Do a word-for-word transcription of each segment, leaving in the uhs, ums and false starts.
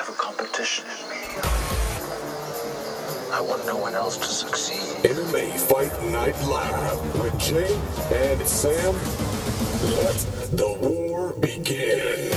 have a competition in me. I want no one else to succeed. M M A Fight Night Live with Jay and Sam. Let the war begin.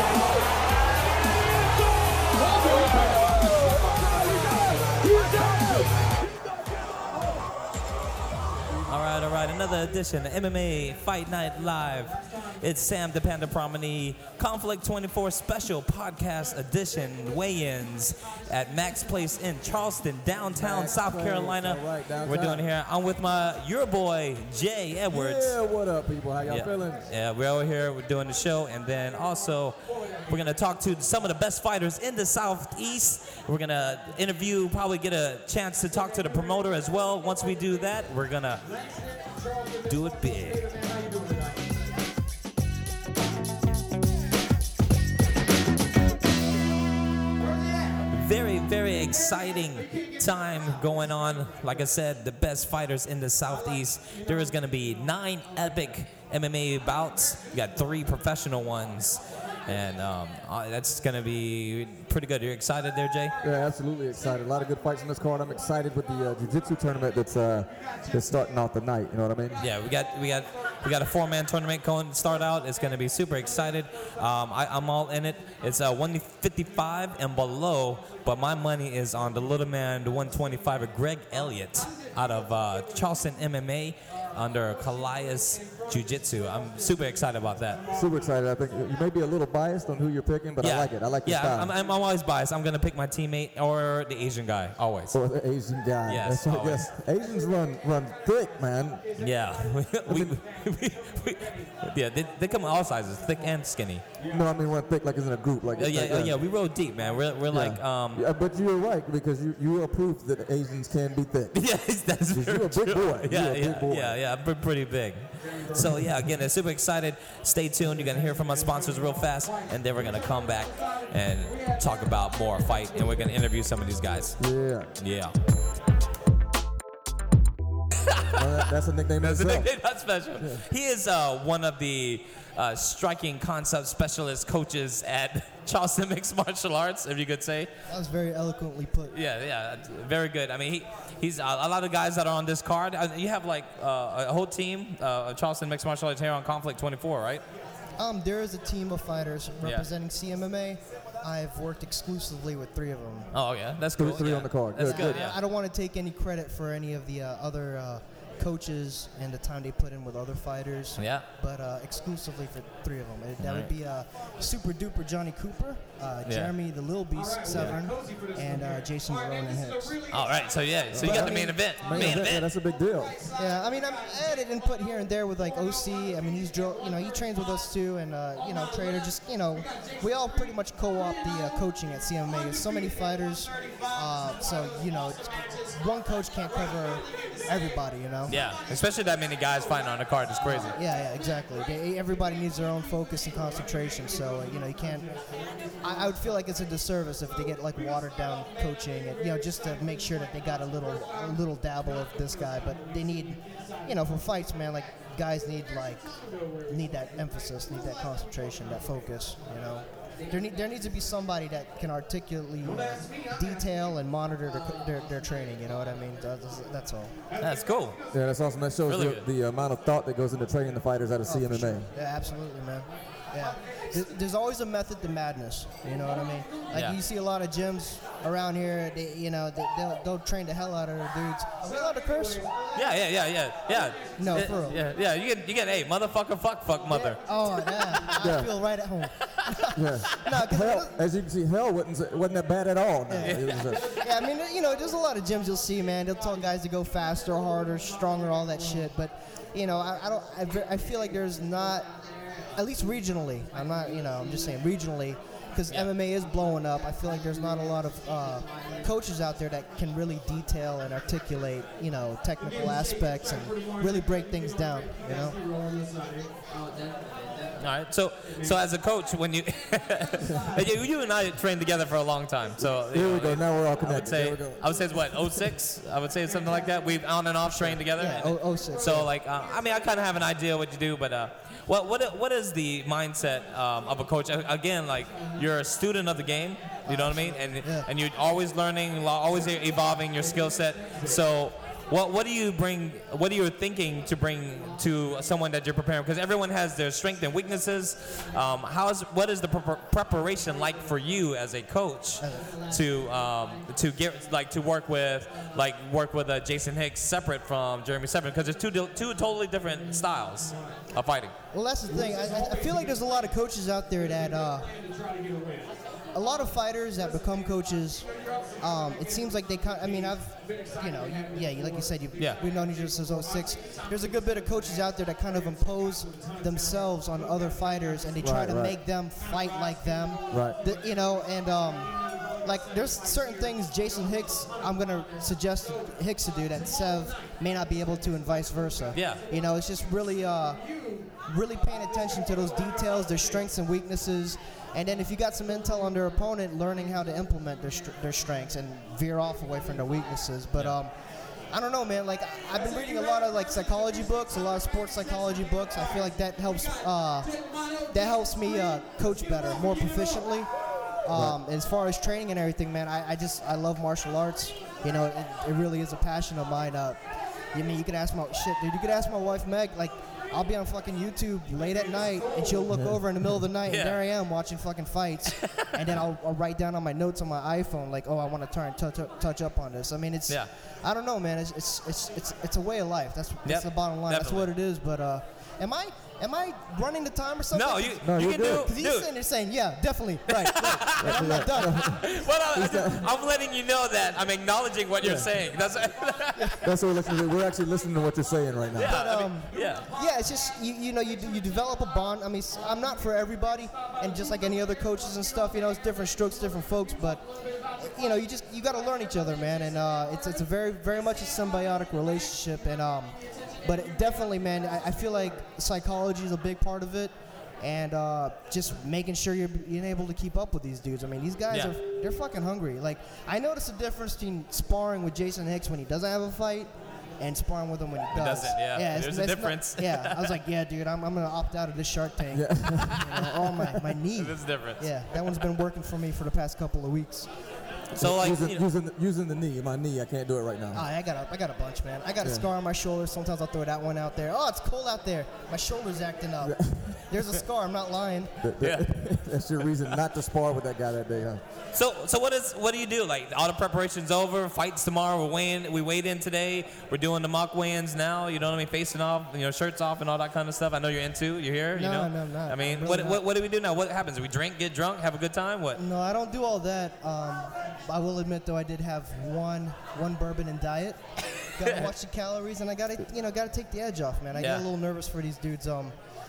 All right, all right, another edition of M M A Fight Night Live. It's Sam the Panda Promeny, Conflict twenty-four Special Podcast Edition weigh-ins at Max Place in Charleston, downtown Max South Place, Carolina. all right, downtown. We're doing here. I'm with my your boy Jay Edwards. Yeah, what up, people? How y'all yeah. feeling? Yeah, we're over here. We're doing the show, and then also we're gonna talk to some of the best fighters in the Southeast. We're gonna interview, probably get a chance to talk to the promoter as well. Once we do that, we're gonna do it big. Very, very exciting time going on. Like I said, the best fighters in the Southeast. There is going to be nine epic M M A bouts. You got three professional ones. And um, uh, that's going to be pretty good. You're excited there, Jay? Yeah, absolutely excited. A lot of good fights in this card. I'm excited with the uh, jiu-jitsu tournament that's uh, that's starting off the night. You know what I mean? Yeah, we got we got we got a four-man tournament going to start out. It's going to be super excited. Um, I, I'm all in it. It's uh, one fifty-five and below, but my money is on the little man, the one twenty-five, Greg Elliott out of uh, Charleston M M A under Callias Jiu-Jitsu. I'm super excited about that. Super excited. I think you may be a little biased on who you're picking, but yeah. I like it. I like your yeah, style. I'm, I'm always biased. I'm going to pick my teammate or the Asian guy, always. Or the Asian guy. Yes, That's right, always. yes. Asians run run thick, man. Yeah. we, we, we, we, yeah, they, they come in all sizes, thick and skinny. No, I mean run thick like it's in a group. Like Oh, yeah, like, oh, yeah, we roll deep, man. We're, we're yeah. like... Um, yeah, but you're right, because you, you are proof that Asians can be thick. Yes, that's very You're a big true. boy. Yeah, You're a yeah, big boy. yeah, yeah. I'm pretty big. So yeah, again, I'm super excited. Stay tuned. You're gonna hear from our sponsors real fast, and then we're gonna come back and talk about more fight, and we're gonna interview some of these guys. Yeah. Yeah. Well, that- that's a nickname in That's a itself. nickname, not special. He is uh, one of the uh, striking concept specialist coaches at Charleston Mixed Martial Arts, if you could say. That was very eloquently put. Yeah, yeah, very good. I mean, he, he's uh, a lot of guys that are on this card. Uh, you have like uh, a whole team uh, of Charleston Mixed Martial Arts here on Conflict twenty-four, right? Um, there is a team of fighters representing C M M A. I've worked exclusively with three of them. Oh yeah, that's cool. Three yeah. on the card. That's Good, good. good. Yeah. I don't want to take any credit for any of the uh, other uh, coaches and the time they put in with other fighters. Yeah. But uh, exclusively for three of them. And that Right. would be uh, Super Duper Johnny Cooper, uh, Yeah. Jeremy the Lil Beast Severn, and uh, Jason Barone and Hicks. All right, so yeah, so you got the main event. Main Main event, yeah, event. that's a big deal. Yeah, I mean, I'm I added input here and there with like O C. I mean, he's dro- you know he trains with us too, and uh, you know Trader. Just you know, we all pretty much co-opt the uh, coaching at C M M A. There's so many fighters, uh, so you know, one coach can't cover everybody. You know. Yeah, especially that many guys fighting on the card is crazy. Yeah, yeah, exactly. They, everybody needs their own focus and concentration. So uh, you know, you can't. I, I would feel like it's a disservice if they get like watered down coaching, and you know, just to make sure that they got a little, a little dabble of this guy. But they need, you know, for fights, man, like guys need like need that emphasis, need that concentration, that focus. You know. There, need, there needs to be somebody that can articulately uh, detail and monitor their, their, their training. You know what I mean? That's, that's all. That's cool. Yeah, that's awesome. That shows Really the, good. the amount of thought that goes into training the fighters out of Oh, C M for M A. sure. Yeah, absolutely, man. Yeah. There- There's always a method to madness. You know what I mean? Like Yeah. you see a lot of gyms around here. They, you know, they, they'll, they'll train the hell out of their dudes. Are we allowed to curse? Yeah, yeah, yeah, yeah, yeah. No, yeah, for real. Yeah, yeah. You get, you get, hey, motherfucker, fuck, fuck, mother. Oh, yeah. I Yeah. feel right at home. Yeah. No, 'cause Hell, as you can see, hell wasn't wasn't that bad at all. No, it was a- yeah, I mean, you know, there's a lot of gyms you'll see, man. They'll tell guys to go faster, harder, stronger, all that shit. But, you know, I, I don't. I, ve- I feel like there's not, at least regionally. I'm not, you know, I'm just saying regionally, because M M A is blowing up. I feel like there's not a lot of uh, coaches out there that can really detail and articulate, you know, technical aspects and really break things down. You know. All right. So, so as a coach, when you, you, you and I trained together for a long time. So you Here we know, go. Now we're all I would connected. say, There we go. I would say it's what oh six. I would say it's something like that. We've on and off trained together. Yeah, oh- oh six, So yeah. like, uh, I mean, I kind of have an idea what you do, but uh, What what what is the mindset um, of a coach? A- Again, like you're a student of the game. You know what I mean? And Yeah. and you're always learning, lo- always e- evolving your skill set. So. What what do you bring? What are you thinking to bring to someone that you're preparing? Because everyone has their strengths and weaknesses. Um, how is what is the pre- preparation like for you as a coach to um, to get like to work with like work with uh, Jason Hicks separate from Jeremy Severin? Because there's two di- two totally different styles of fighting. Well, that's the thing. I, I- I feel like there's a lot of coaches out there that, uh, a lot of fighters that become coaches. Um, it seems like they kind. I mean, I've, you know, you, yeah, you, like you said, you, Yeah. we've known each other since oh six. There's a good bit of coaches out there that kind of impose themselves on other fighters, and they try Right, to right. make them fight like them. Right. The- you know, and um, like there's certain things Jason Hicks, I'm gonna suggest Hicks to do that Sev may not be able to, and vice versa. Yeah. You know, it's just really, uh, really paying attention to those details, their strengths and weaknesses, and then if you got some intel on their opponent, learning how to implement their str- their strengths and veer off away from their weaknesses. But um, I don't know, man. Like I've been reading a lot of like psychology books, a lot of sports psychology books. I feel like that helps. Uh, that helps me uh, coach better, more proficiently. Um, As far as training and everything, man, I, I just I love martial arts. You know, it, it really is a passion of mine. Uh, I mean, you could ask my shit, dude. You could ask my wife Meg. Like, I'll be on fucking YouTube late at night, and she'll look over in the middle of the night, Yeah. and there I am watching fucking fights. And then I'll, I'll write down on my notes on my iPhone, like, oh, I want to try and touch up, touch up on this. I mean, it's, Yeah. I don't know, man. It's it's it's it's, it's a way of life. That's, that's Yep, the bottom line. definitely. That's what it is. But uh, am I am I running the time or something? No, you No, you you're can good. do. Because he's Dude, sitting there saying, yeah, definitely, right, right. And I'm not done. well, I, I'm letting you know that I'm acknowledging what you're saying. That's That's what we're listening to. We're actually listening to what you're saying right now. yeah, I mean, um, yeah. Yeah, it's just you, you know you you develop a bond. I mean, s- I'm not for everybody, and just like any other coaches and stuff, you know, it's different strokes, different folks. But you know, you just you got to learn each other, man, and uh, it's it's a very very much a symbiotic relationship. And um, but it definitely, man, I, I feel like psychology is a big part of it, and uh, just making sure you're being able to keep up with these dudes. I mean, these guys Yeah. are they're fucking hungry. Like I noticed the difference between sparring with Jason Hicks when he doesn't have a fight, and sparring with him when he does. doesn't, yeah. it's- There's a it's not- difference. yeah, I was like, yeah, dude, I'm, I'm gonna opt out of this Shark Tank. You know, oh my, my knee. There's a difference. Yeah, that one's been working for me for the past couple of weeks. So like, using, you know, using, using the knee, my knee, I can't do it right Oh, now. I got a, I got a bunch, man. I got a Yeah. scar on my shoulder. Sometimes I'll throw that one out there. Oh, it's cold out there. My shoulder's acting up. There's a scar. I'm not lying. That- that- Yeah. That's your reason not to spar with that guy that day, huh? so so what is what do you do? Like all the preparations over, fights tomorrow. We're weighing, we weighed in today. We're doing the mock weigh-ins now. You know what I mean? Facing off, you know, shirts off and all that kind of stuff. I know you're into. You're here. No, you know? no, I'm not. I mean, I'm really what, not. what what do we do now? What happens? We drink, get drunk, have a good time. What? No, I don't do all that. Um, I will admit, though, I did have one one bourbon and diet. Gotta watch the calories, and I gotta, you know, gotta take the edge off, man. I Yeah. get a little nervous for these dudes. Um,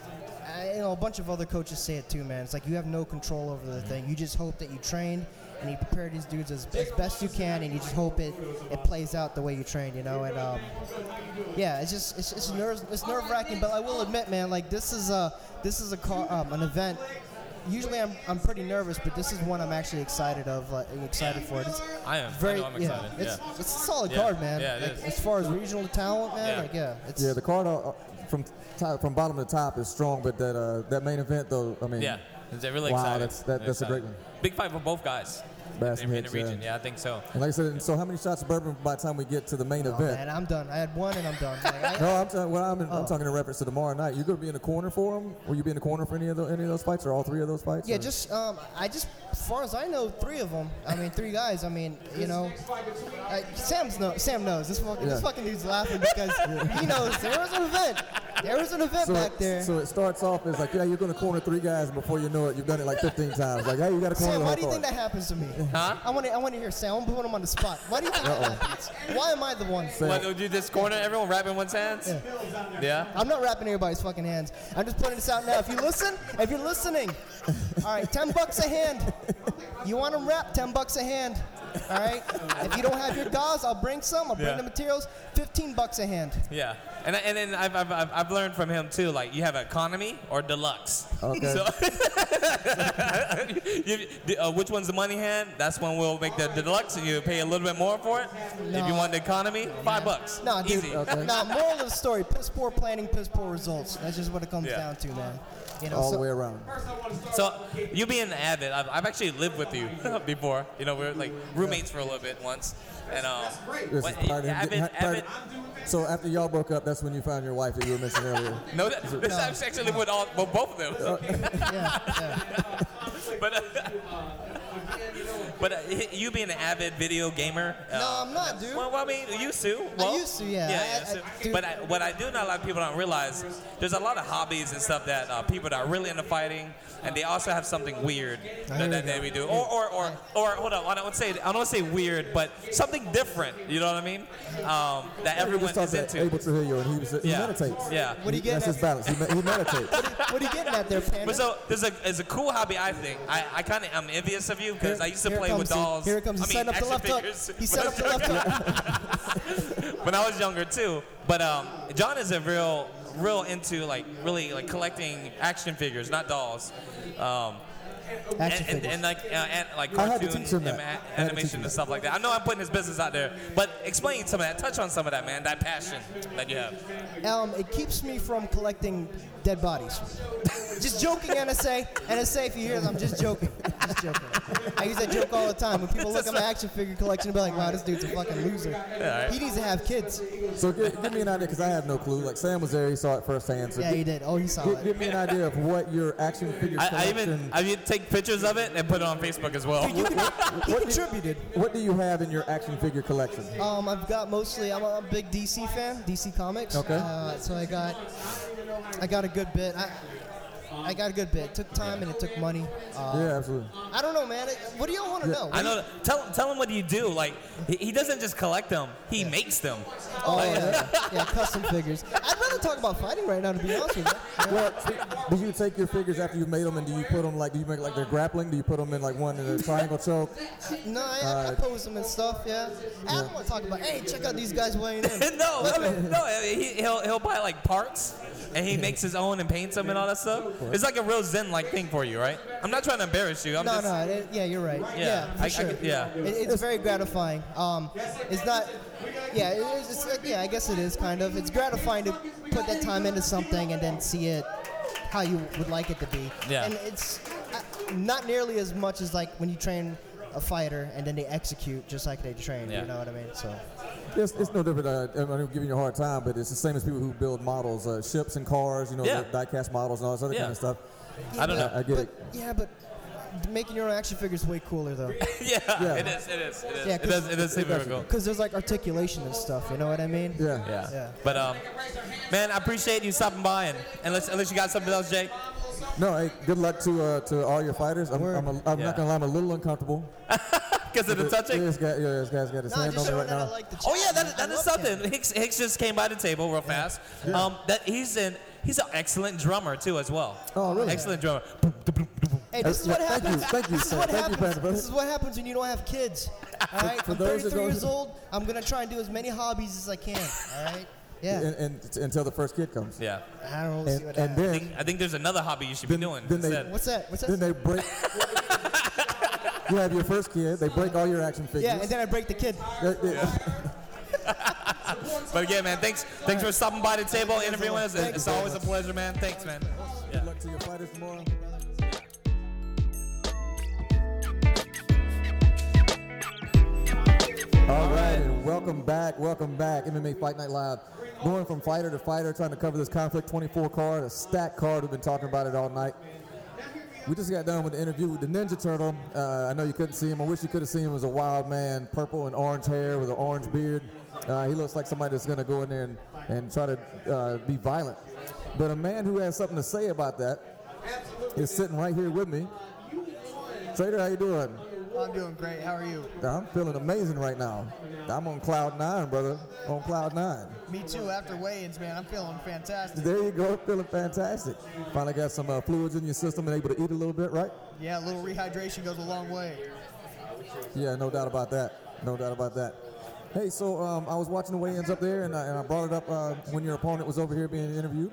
I, you know, a bunch of other coaches say it too, man. It's like you have no control over the thing. You just hope that you trained and you prepare these dudes as, as best you can, and you just hope it it plays out the way you trained, you know. And um, yeah, it's just it's it's nerve it's nerve wracking. But I will admit, man, like this is a this is a car, um, an event. Usually I'm, I'm pretty nervous, but this is one I'm actually excited of, like, excited for. It's I am. very, I know I'm yeah, excited. It's, yeah. it's a solid Yeah. card, man. Yeah, it Like, is. as far as regional talent, man, Yeah. like yeah, it's Yeah, the card uh, from top, from bottom to top is strong, but that uh, that main event though, I mean, Yeah. It's really wow, exciting. that's that, Really that's a great exciting. one. Big fight for both guys. Bass in, in the Hicks, region. yeah. Yeah, I think so. And like I said, so how many shots of bourbon by the time we get to the main oh, event? man, I'm done. I had one and I'm done. Like, I, No, I'm, ta- well, I'm, in, Oh. I'm talking in reference to tomorrow night. You're going to be in the corner for them? Will you be in the corner for any of, the, any of those fights or all three of those fights? yeah, or? just um, I just as far as I know, three of them. I mean, three guys. I mean, you know, I, Sam's no, Sam knows. This fucking, this Yeah. fucking dude's laughing because he knows there was an event. There was an event So, back there. so it starts off as like, yeah, you're going to corner three guys, and before you know it, you've done it like fifteen times. Like, hey, you got to corner Sam, the why whole do you think card. that happens to me? Huh? I want to I want to hear Sam. I'm putting him on the spot. Why do you think that happens? Why am I the one? What, would you just corner everyone, wrapping one's hands? Yeah. Yeah. I'm not wrapping everybody's fucking hands. I'm just putting this out now. If you listen, if you're listening, all right, ten bucks a hand. You want them wrapped? Ten bucks a hand. All right. If you don't have your gauze, I'll bring some. I'll bring Yeah. the materials. Fifteen bucks a hand. Yeah, and and then I've, I've I've I've learned from him too. Like you have economy or deluxe. Okay. So, you, uh, which one's the money hand? That's when we'll make the deluxe, and you pay a little bit more for it. If you No. want the economy, five bucks. No, dude. Easy. Okay. No, moral of the story: piss poor planning, piss poor results. That's just what it comes Yeah. down to, man. You know, All so, the way around. So you being avid, I've, I've actually lived with you before. You know, we were like roommates for a little bit once, and um, This what- is part of him avid, getting- part- avid. So after y'all broke up, that's when you found your wife that you were mentioning earlier. No, that, this No. is actually with all, well, both of them. yeah, yeah. But uh, but uh, you being an avid video gamer. Uh, No, I'm not, dude. Well, well, I mean, you used to. Well, used to, yeah. Yeah, I- yeah. I- so- dude. but I, what I do know, a lot of people don't realize, there's a lot of hobbies and stuff that uh, people that are really into fighting, and they also have something weird that, hear that you. they we do. Or, or, or, or, hold on. I don't want to say I don't want to say weird, but something different. You know what I mean? Um, that everyone Just is talked to into. Abel Trujillo, and he, was, he Yeah. meditates. Yeah. What do you He- get That's at- his balance. He, me- he meditates. What are you getting at there, Panda? But so there's a there's a cool hobby I think. I, I kind of I'm envious of you because Here- I used to here it play with comes, see. dolls. Here it comes. I He's mean, setting up the action left hook. figures He's when I setting up was the left younger. hook. When I was younger too. But um, John is a real real into like really like collecting action figures, not dolls. Um, Action and, and, figures. and like uh, and like I had to cartoon teach him that. and I a- had to teach animation him and that. stuff like that. I know I'm putting his business out there, but explain some of that. Touch on some of that, man. That passion that you have. Um, it keeps me from collecting dead bodies. Just joking, N S A. N S A, if you hear this, I'm just joking. Just joking. I use that joke all the time. When people look at my action figure collection, they'll be like, wow, this dude's a fucking loser. right. He needs to have kids. So give, give me an idea, because I have no clue. Like Sam was there, he saw it firsthand. So Yeah, gi- he did. Oh, he saw Give, it. give me an idea of what your action figure I, I collection. even I even take pictures of it and put it on Facebook as well. Dude, you can, he What do you- contributed. What do you have in your action figure collection? Um, I've got mostly. I'm a big D C fan, D C Comics. Okay. Uh, so I got, I got a good bit. I, I got a good bit. It took time and it took money. Uh, Yeah, absolutely. I don't know, man. What do y'all want to know? I know. Tell tell him what you do. Like he, he doesn't just collect them; he makes them. Oh yeah, yeah, custom figures. I'd rather talk about fighting right now, to be honest with you. Well, do you take your figures after you've made them, and do you put them like, do you make like they're grappling? Do you put them in like one in a triangle choke? No, I, I, I pose them and stuff. Yeah. I don't want to talk about. Hey, check out these guys weighing in. no, I mean, no. I mean, he, he'll he'll buy like parts, and he makes his own and paints them and all that stuff. It's like a real Zen-like thing for you, right? I'm not trying to embarrass you. I'm No, just. no, it, yeah, you're right. Yeah, Yeah, for I- I sure. get- yeah. It, it's very gratifying. Um, it's not. Yeah, it is, it's, uh, yeah, I guess it is kind of. It's gratifying to put that time into something and then see it how you would like it to be. Yeah. And it's uh, not nearly as much as like when you train a fighter and then they execute just like they train. Yeah. You know what I mean? So. It's, it's no different. Uh, I'm not giving you a hard time, but it's the same as people who build models, uh, ships and cars, you know, Yeah. the die-cast models and all this other Yeah. kind of stuff. I don't know. I get but, it. Yeah, but making your own action figures is way cooler though. yeah, Yeah. it is. It is. It is. Yeah, it does. It does seem very does. cool. Because there's like articulation and stuff. You know what I mean? Yeah. Yeah. Yeah. But um, man, I appreciate you stopping by, and unless unless you got something else, Jake. No, hey, good luck to uh, to all your fighters. I'm, Word. I'm, a, I'm Yeah. not gonna lie, I'm a little uncomfortable. Because of the touching. Yeah, this guy, yeah, this guy's got his No, hand just on me showing right that I now. like the Oh chat, yeah, that, man. I that is love something. chat. Hicks, Hicks just came by the table real fast. Um, that he's in. He's an excellent drummer too, as well. Oh, really? Excellent drummer. Hey, this is what Thank you, happens. thank you, This is sir. what Thank you, happens. Panda, brother. This is what happens when you don't have kids. All right, for I'm those that thirty-three don't- years old. I'm gonna try and do as many hobbies as I can. All right. Yeah. And, and t- until the first kid comes. Yeah. I don't know. We'll see And, what and happens. I then, think, I think there's another hobby you should be Then- doing then they- instead. What's that? What's that? then they break. You have your first kid. They break all your action figures. yeah, and then I break the kid. They- they- But again, man, thanks thanks for stopping by the table, interviewing us. Thank It's you. always a pleasure, man. Thanks, man. Yeah. Good luck to your fighters tomorrow. All right, and welcome back, welcome back. M M A Fight Night Live. Going from fighter to fighter, trying to cover this Conflict twenty-four card, a stacked card. We've been talking about it all night. We just got done with the interview with the Ninja Turtle. Uh, I know you couldn't see him. I wish you could have seen him as a wild man, purple and orange hair with an orange beard. Uh, he looks like somebody that's going to go in there and, and try to uh, be violent. But a man who has something to say about that is sitting right here with me. Trader, how you doing? I'm doing great. How are you? I'm feeling amazing right now. I'm on cloud nine, brother. On cloud nine. Me too. After weigh-ins, man, I'm feeling fantastic. There you go, feeling fantastic. Finally got some uh, fluids in your system and able to eat a little bit, right? Yeah, a little rehydration goes a long way. Yeah, no doubt about that. No doubt about that. Hey, so um, I was watching the weigh-ins up there, and I, and I brought it up uh, when your opponent was over here being interviewed.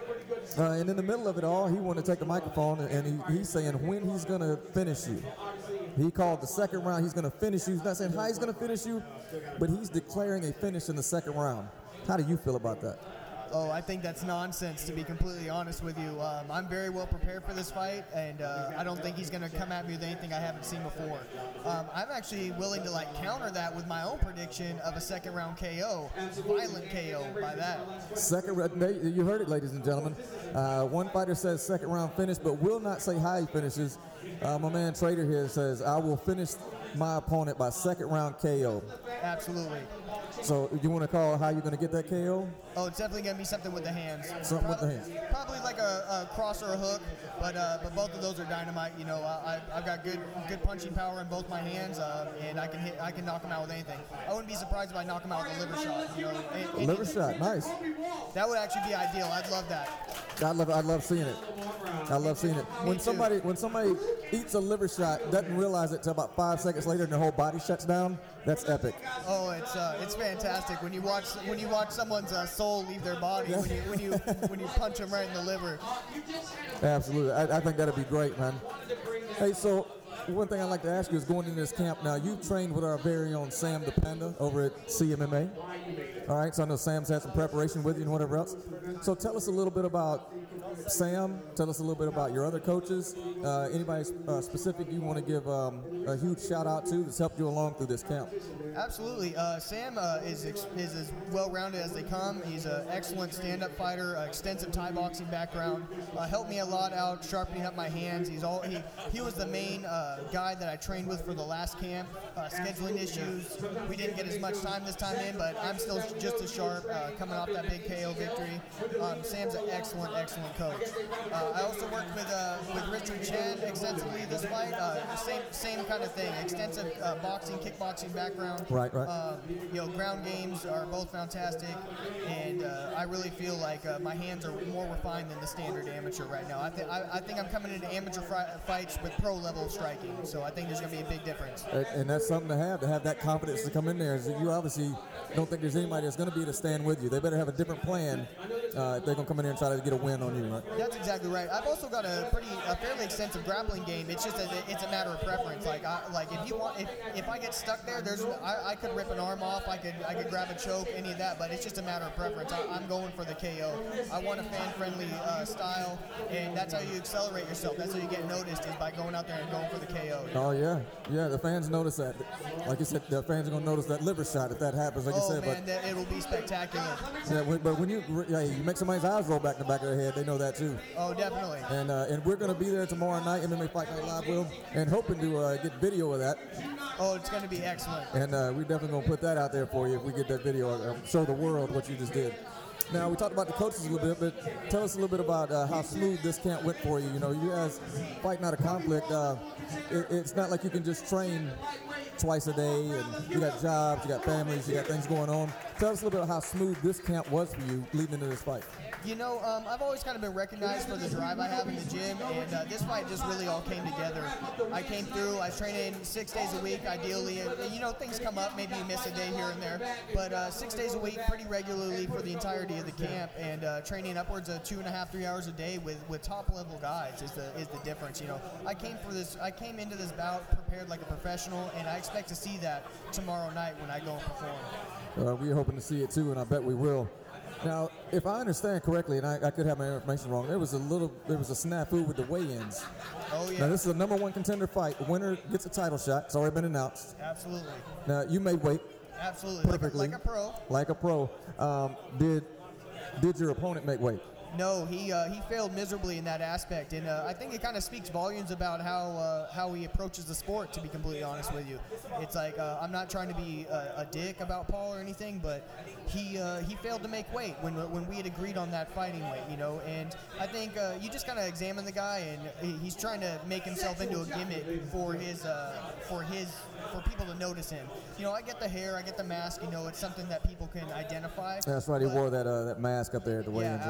Uh, and in the middle of it all, he wanted to take the microphone, and he, he's saying when he's going to finish you. He called the second round, he's going to finish you. He's not saying how he's going to finish you, but he's declaring a finish in the second round. How do you feel about that? Oh, I think that's nonsense, to be completely honest with you. Um, I'm very well prepared for this fight, and uh, I don't think he's going to come at me with anything I haven't seen before. Um, I'm actually willing to like counter that with my own prediction of a second round K O, violent K O by that. Second round, you heard it, ladies and gentlemen. Uh, one fighter says second round finish, but will not say how he finishes. Uh, my man Trader here says, I will finish my opponent by second round K O. Absolutely. So you want to call how you're going to get that K O? Oh, it's definitely going to be something with the hands. Something with the hands. Probably like a, a cross or a hook, but uh, but both of those are dynamite. You know, I, I've got good good punching power in both my hands, uh, and I can hit, I can knock him out with anything. I wouldn't be surprised if I knock him out with a liver shot. You know, and, and Liver shot, nice. That would actually be ideal. I'd love that. I love, I love seeing it. I love seeing it. When too. somebody, when somebody eats a liver shot, doesn't realize it till about five seconds later, and their whole body shuts down. That's epic. Oh, it's uh, it's fantastic when you watch when you watch someone's uh, soul leave their body when you when you when you punch them right in the liver. Absolutely, I, I think that'd be great, man. Hey, so one thing I'd like to ask you is going into this camp now. You've trained with our very own Sam the Panda over at C M M A. All right, so I know Sam's had some preparation with you and whatever else. So tell us a little bit about Sam. Tell us a little bit about your other coaches. Uh, anybody uh, specific you want to give um, a huge shout out to that's helped you along through this camp? Absolutely. Uh, Sam uh, is ex- is as well-rounded as they come. He's an excellent stand-up fighter, uh, extensive Thai boxing background. Uh, helped me a lot out sharpening up my hands. He's all he he was the main uh, guy that I trained with for the last camp. Uh, scheduling issues. We didn't get as much time this time in, but I'm still just as sharp uh, coming off that big K O victory. Um, Sam's an excellent, excellent coach. Uh, I also worked with uh, with Richard Chen extensively this fight. Uh, same same kind of thing. Extensive uh, boxing, kickboxing background. Right, right. Um, you know, ground games are both fantastic, and uh, I really feel like uh, my hands are more refined than the standard amateur right now. I, th- I, I think I'm coming into amateur fri- fights with pro level striking, so I think there's going to be a big difference. And, and that's something to have, to have that confidence to come in there. Is that you obviously don't think there's anybody that's going to be able to stand with you. They better have a different plan uh, if they're going to come in there and try to get a win on you, right? That's exactly right. I've also got a pretty, a fairly extensive grappling game. It's just a, it's a matter of preference. Like, I, like if you want, if, if I get stuck there, there's, I, I could rip an arm off. I could, I could grab a choke, any of that. But it's just a matter of preference. I, I'm going for the K O. I want a fan-friendly uh, style, and that's how you accelerate yourself. That's how you get noticed, is by going out there and going for the K O. Oh yeah, yeah. The fans notice that. Like you said, the fans are going to notice that liver shot if that happens. Like oh you said, man, but that, it'll be spectacular. yeah, when- but when you yeah, you make somebody's eyes roll back in the back of their head, they know that too. Oh, definitely. And uh, and we're going to be there tomorrow night, M M A Fight Night Live, Will, and hoping to uh, get video of that. Oh, it's going to be excellent. And uh, we're definitely going to put that out there for you if we get that video. Uh, show the world what you just did. Now, we talked about the coaches a little bit, but tell us a little bit about uh, how smooth this camp went for you. You know, you guys fighting out of conflict. Uh, it, it's not like you can just train twice a day, and you got jobs, you got families, you got things going on. Tell us a little bit about how smooth this camp was for you leading into this fight. You know, um, I've always kind of been recognized for the drive I have in the gym, and uh, this fight just really all came together. I came through, I was training six days a week, ideally, and, and you know, things come up, maybe you miss a day here and there, but uh, six days a week pretty regularly for the entirety of the camp, and uh, training upwards of two and a half, three hours a day with, with top-level guys is the is the difference. You know, I came for this, I came into this bout prepared like a professional, and I expect to see that tomorrow night when I go and perform. Uh, we're hoping to see it too, and I bet we will. Now, if I understand correctly, and I, I could have my information wrong, there was a little, there was a snafu with the weigh-ins. Oh yeah. Now, this is a number one contender fight. The winner gets a title shot. It's already been announced. Absolutely. Now, you made weight Absolutely. perfectly. Like a, like a pro. Like a pro. Um, did did your opponent make weight? No, he uh, he failed miserably in that aspect, and uh, I think it kind of speaks volumes about how uh, how he approaches the sport. To be completely honest with you, it's like uh, I'm not trying to be a, a dick about Paul or anything, but he uh, he failed to make weight when when we had agreed on that fighting weight, you know. And I think uh, you just kind of examine the guy, and he's trying to make himself into a gimmick for his uh, for his for people to notice him. You know, I get the hair, I get the mask. You know, it's something that people can identify. That's right. He but- wore that uh, that mask up there at the Yeah, weigh-ins. absolutely.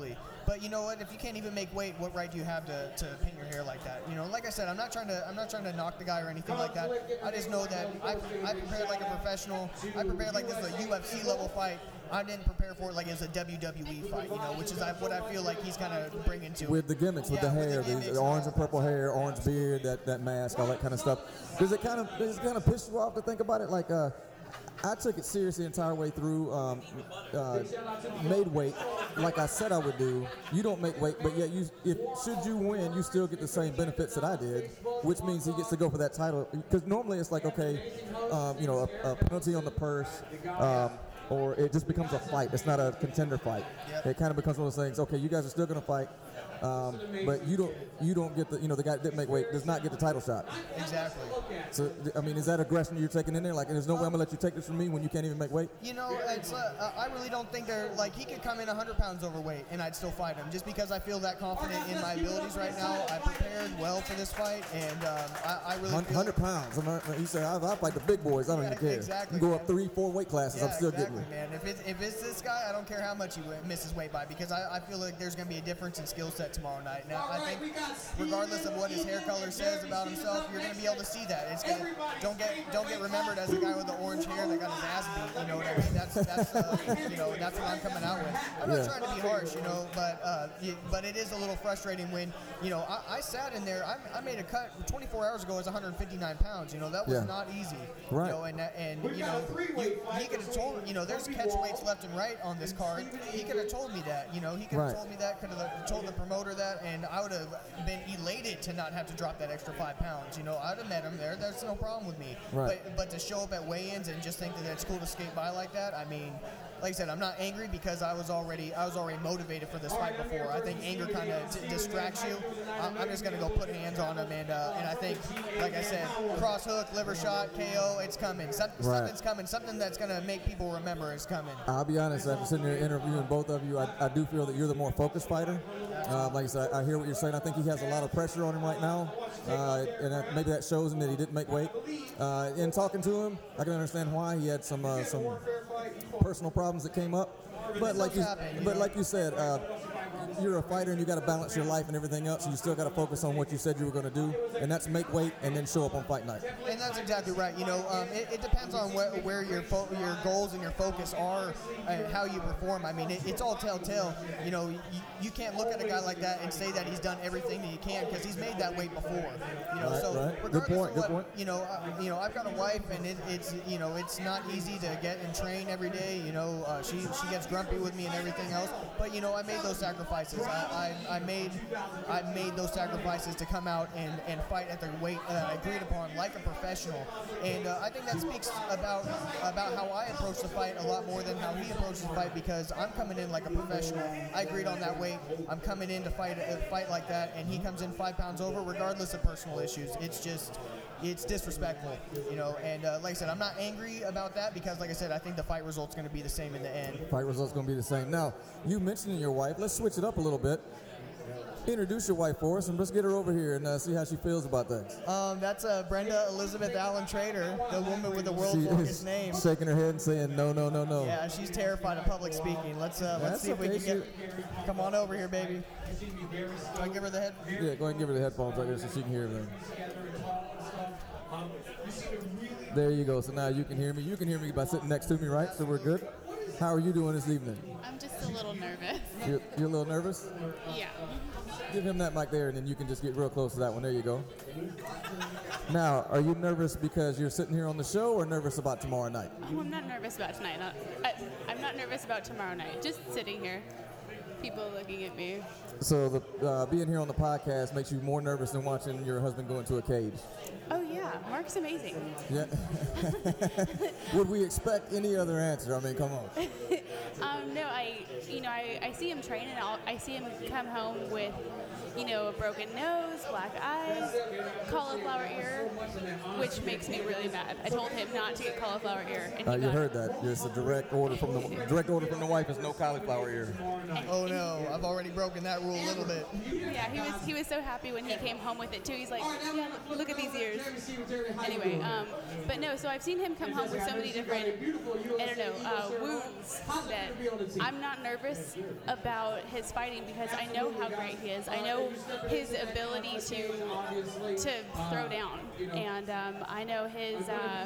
absolutely. But you know what? If you can't even make weight, what right do you have to, to paint your hair like that? You know, like I said, I'm not trying to I'm not trying to knock the guy or anything like that. I just know that I, I prepared like a professional. I prepared like this is a U F C level fight. I didn't prepare for it like it's a W W E fight, you know, which is what I feel like he's kind of bringing to with it. the gimmicks, with Yeah, the with hair, the the, gimmicks the orange and and purple hair, orange beard, that, that mask, all that kind of stuff. Does it kind of does it kind of piss you off to think about it? Like, uh, I took it seriously the entire way through. Um, uh, made weight, like I said I would do. You don't make weight, but yet you, if should you win, you still get the same benefits that I did, which means he gets to go for that title. Because normally it's like, okay, um, you know, a, a penalty on the purse. Um, or it just becomes a fight. It's not a contender fight. Yep. It kind of becomes one of those things. Okay, you guys are still going to fight, um, but you don't you don't get the you know the guy that didn't make weight does not get the title shot. Exactly. So I mean, is that aggression you're taking in there? Like, there's no way I'm gonna let you take this from me when you can't even make weight. You know, it's uh, I really don't think they're like he could come in one hundred pounds overweight and I'd still fight him just because I feel that confident in my abilities right now. I prepared well for this fight, and um, I, I really one hundred feel pounds. I'm not, you say I, I fight the big boys. I don't Yeah, even care. exactly, you can go man. up three, four weight classes. Yeah, I'm still exactly, getting you. man. If it's, if it's this guy, I don't care how much he wi- misses weight by because I, I feel like there's going to be a difference in skill set tomorrow night. Now, I think regardless of what his hair color says about himself, you're going to be able to see that. It's gonna, don't get don't get remembered as the guy with the orange hair that got his ass beat. You know what I mean? That's that's uh, you know that's what I'm coming out with. I'm not Yeah. trying to be harsh, you know, but uh, y- but it is a little frustrating when you know I, I sat in there. I, I made a cut twenty-four hours ago. It was one hundred fifty-nine pounds. You know that was Yeah. not easy. Right. You know, and and you know you, he could have told you know there's catch weights left and right on this card. He could have told me that. You know he could have Right. told me that. Could have told the promoter that, and I would have been elated to not have to drop that extra five pounds. You know I'd have met him there. That's no problem with me. Right. But but to show up at weigh-ins and just think that it's cool to skate by like that, I mean. Like I said, I'm not angry because I was already I was already motivated for this fight before. I think anger kind of d- distracts you. I'm, I'm just gonna go put hands on him, and uh, and I think, like I said, cross hook, liver shot, K O, it's coming. Some, Right. Something's coming. Something that's gonna make people remember is coming. I'll be honest, after sitting there interviewing both of you, I, I do feel that you're the more focused fighter. Uh, like I said, I hear what you're saying. I think he has a lot of pressure on him right now, uh, and that, maybe that shows him that he didn't make weight. Uh, in talking to him, I can understand why he had some uh, some personal problems that came up. But like you, happen, you but know? like you said, uh, you're a fighter and you got to balance your life and everything else. And you still got to focus on what you said you were going to do, and that's make weight and then show up on fight night. And that's exactly right. You know, um, it, it depends on where, where your fo- your goals and your focus are and how you perform. I mean, it, it's all telltale. You know, you, you can't look at a guy like that and say that he's done everything that he can because he's made that weight before. You know, Right, so right. Good regardless point, of good what, point. you know, uh, you know, I've got a wife and it, it's you know, it's not easy to get and train every day. You know, uh, she she gets grumpy with me and everything else. But you know, I made those sacrifices. I, I, I made I made those sacrifices to come out and, and fight at the weight that I agreed upon, like a professional. And uh, I think that speaks about about how I approach the fight a lot more than how he approaches the fight because I'm coming in like a professional. I agreed on that weight. I'm coming in to fight a fight like that, and he comes in five pounds over, regardless of personal issues. It's just. It's disrespectful, you know, and uh, like I said, I'm not angry about that because, like I said, I think the fight result's going to be the same in the end. Fight results going to be the same. Now, you mentioning your wife. Let's switch it up a little bit. Introduce your wife for us, and let's get her over here and uh, see how she feels about things. Um, that's uh, Brenda Elizabeth Allen Trader, the woman with the world's She longest is name. shaking her head and saying, no, no, no, no. Yeah, she's terrified of public speaking. Let's uh, let's That's see if we okay. can get. Come on over here, baby. Do I give her the head? Yeah, go ahead and give her the headphones right there so she can hear everything. There you go. So now you can hear me. You can hear me by sitting next to me, right? So we're good. How are you doing this evening? I'm just a little nervous. You're, you're a little nervous? Yeah. Give him that mic there, and then you can just get real close to that one. There you go. Now, are you nervous because you're sitting here on the show, or nervous about tomorrow night? Oh, I'm not nervous about tonight. Not, I, I'm not nervous about tomorrow night. Just sitting here, people looking at me. So the, uh, being here on the podcast makes you more nervous than watching your husband go into a cage. Oh yeah, Mark's amazing. Yeah. Would we expect any other answer? I mean, come on. Um, no, I, you know, I, I see him train and I'll, I see him come home with, you know, a broken nose, black eyes, cauliflower ear, which makes me really mad. I told him not to get cauliflower ear, and he Uh, you got heard it. that. It's a direct order from the direct order from the wife is no cauliflower ear. And- Oh and no, I've already broken that rule a little bit. Yeah, he was he was so happy when he came home with it too. He's like, yeah, look, look at these ears. Anyway, um, but no, so I've seen him come home with so many different, I don't know, uh, wounds that that I'm not nervous about his fighting because I know how great he is. I know his ability to to throw down, and um, I know his uh,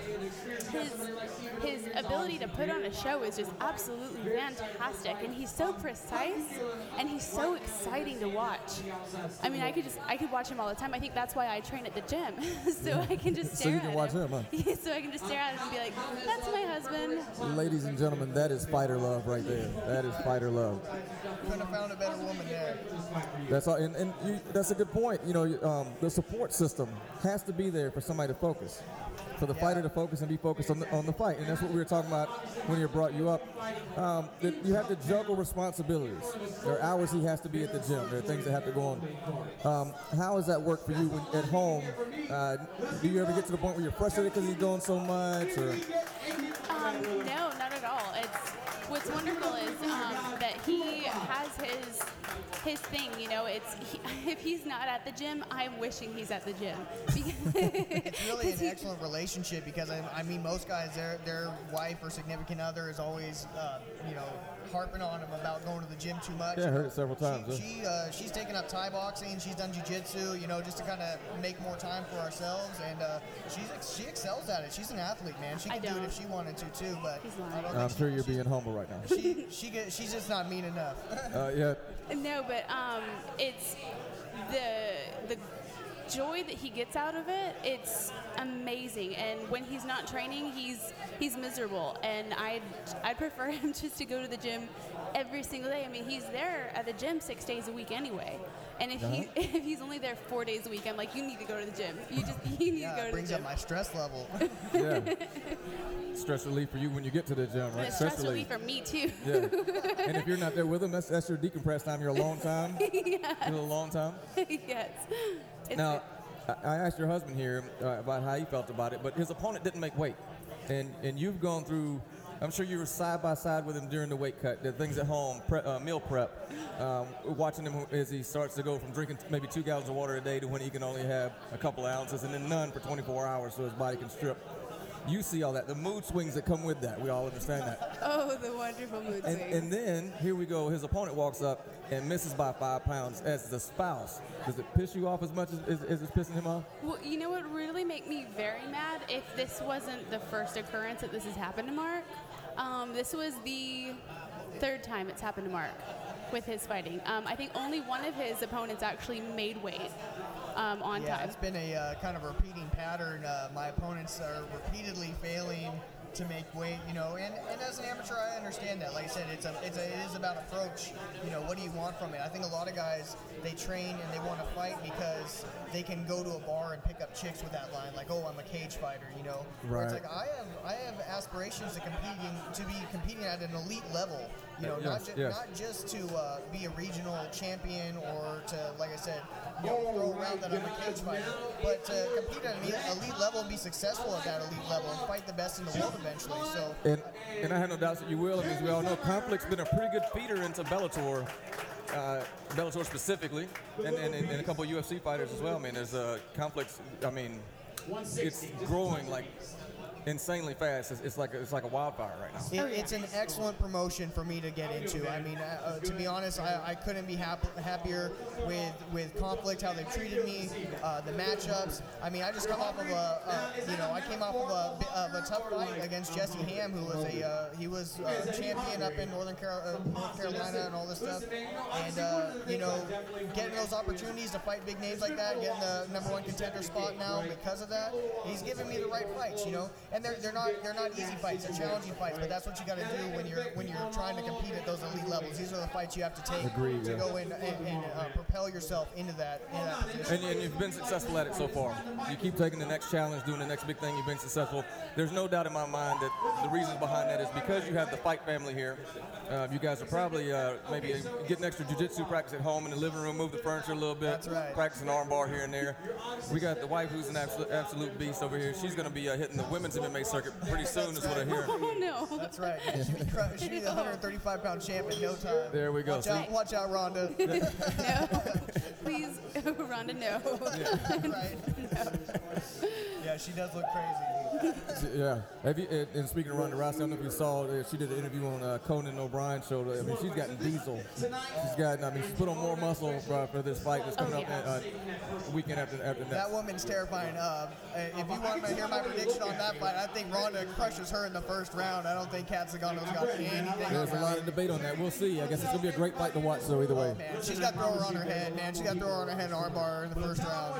his his ability to put on a show is just absolutely fantastic. And he's so precise, and he's so exciting to watch. I mean, I could just I could watch him all the time. I think that's why I train at the gym, so I can just stare So you at can watch him. him, huh? So I can just stare at him and be like, "That's my husband." Ladies and gentlemen, that is fighter love right there. That is fighter love. Couldn't have found a better woman there. That's all, and, and you, that's a good point. You know, um, the support system has to be there for somebody to focus, for the Yeah. fighter to focus and be focused on the, on the fight, and that's what we were talking about when he brought you up. Um, that you have to juggle responsibilities. There are hours he has to be at the gym. There are things that have to go on. Um, how does that work for you when, at home? Uh, do you ever get to the point where you're frustrated because he's doing so much, or? Um, no, not at all. It's what's wonderful is um, that he has his his thing. You know, it's he, if he's not at the gym, I'm wishing he's at the gym. It's really an excellent relationship because I, I mean most guys their their wife or significant other is always uh, you know harping on them about going to the gym too much. Yeah, I heard it several times. She, she uh, she's taken up Thai boxing. She's done jiu-jitsu, you know, just to kind of make more time for ourselves. And uh, she's ex- she excels at it. She's an athlete, man. She I can do it don't. if she wanted to too. But He's lying. I don't I'm think sure she, you're she- being humble right now. She she get, she's just not mean enough. Uh, yeah. No, but um, it's the the joy that he gets out of it. It's amazing. And when he's not training, he's he's miserable. And I'd I'd prefer him just to go to the gym every single day. I mean, he's there at the gym six days a week anyway. And if he if he's only there four days a week, I'm like, you need to go to the gym. You just you need Yeah, to go it to brings the up gym. my stress level. Yeah. Stress relief for you when you get to the gym, And right? it's stress relief for me too. Yeah. And if you're not there with them, that's that's your decompress time. Your alone time. Yes. Your alone time. Yes. It's Now, I I asked your husband here uh, about how he felt about it, but his opponent didn't make weight, and and you've gone through. I'm sure you were side by side with him during the weight cut, the things at home, pre- uh, meal prep, um, watching him as he starts to go from drinking maybe two gallons of water a day to when he can only have a couple of ounces and then none for twenty-four hours so his body can strip. You see all that, the mood swings that come with that. We all understand that. Oh, the wonderful mood And, swings. and then, here we go, his opponent walks up and misses by five pounds as the spouse. Does it piss you off as much as, as, as it's pissing him off? Well, you know what would really make me very mad if this wasn't the first occurrence that this has happened to Mark. Um, this was the third time it's happened to Mark with his fighting. Um, I think only one of his opponents actually made weight um, on Yeah, time. it's been a uh, kind of a repeating pattern. Uh, my opponents are repeatedly failing to make weight, you know, and, and as an amateur, I understand that. Like I said, it's a, it's a, it is about approach. You know, what do you want from it? I think a lot of guys, they train and they want to fight because they can go to a bar and pick up chicks with that line, like, oh, I'm a cage fighter, you know. Where it's Right. like I have, I have aspirations to competing, to be competing at an elite level. You know, Uh, not, yes, ju- yes. not just to uh, be a regional champion or to, like I said, you know, throw around that I'm a cage fighter, but to compete at an elite, elite level and be successful at that elite level and fight the best in the world eventually. So And and I have no doubts that you will. And as we all know, Conflict's been a pretty good feeder into Bellator, uh, Bellator specifically, and, and, and a couple of U F C fighters as well. I mean, there's uh, Conflict's. I mean, it's growing like insanely fast. It's, it's like it's like a wildfire right now. it, it's an excellent promotion for me to get into. I mean, uh, uh, to be honest, I, I couldn't be hap- happier with with Conflict, how they've treated me, uh, the matchups. I mean, I just come off of a, a you know, I came off of a, bit of a tough fight against Jesse Ham, who was a uh, he was uh, champion up in Northern Carol- uh, North Carolina and all this stuff. And uh, you know, getting those opportunities to fight big names like that, getting the number one contender spot now because of that, he's giving me the right fights, you know. And they're they're not they're not easy fights, they're challenging fights, but that's what you got to do when you're when you're trying to compete at those elite levels. These are the fights you have to take Agreed, to yeah. go in and, and uh, propel yourself into that into that position. And, and you've been successful at it so far. You keep taking the next challenge, doing the next big thing. You've been successful. There's no doubt in my mind that the reasons behind that is because you have the fight family here. Uh, you guys are probably uh, maybe getting extra jiu-jitsu practice at home in the living room, move the furniture a little bit, That's right. practice an arm bar here and there. We got the wife who's an absolute, absolute beast over here. She's going to be uh, hitting the women's M M A circuit pretty soon is what I hear. Oh no. That's right. Yeah, she'd be, cru- she'd be the one thirty-five pound champ in no time. There we go. Watch See? out, watch out, Rhonda. No. Please, Rhonda, no. right. Yeah, Yeah, she does look crazy. Yeah. Have you, and, and speaking of Ronda Rousey, I don't know if you saw, uh, she did an interview on uh, Conan O'Brien's show. I mean, she's gotten diesel. She's gotten, I mean, she's put on more muscle uh, for this fight that's coming Oh, up yeah. uh, weekend after, after next. That woman's terrifying. Uh, if you want to hear my prediction on that fight, I think Ronda crushes her in the first round. I don't think Kat Zagano's got anything There's on a her. lot of debate on that. We'll see. I guess it's going to be a great fight to watch, so either way. Man, she's got to throw her on her head, man. She's got to throw her on her head and armbar in the first round.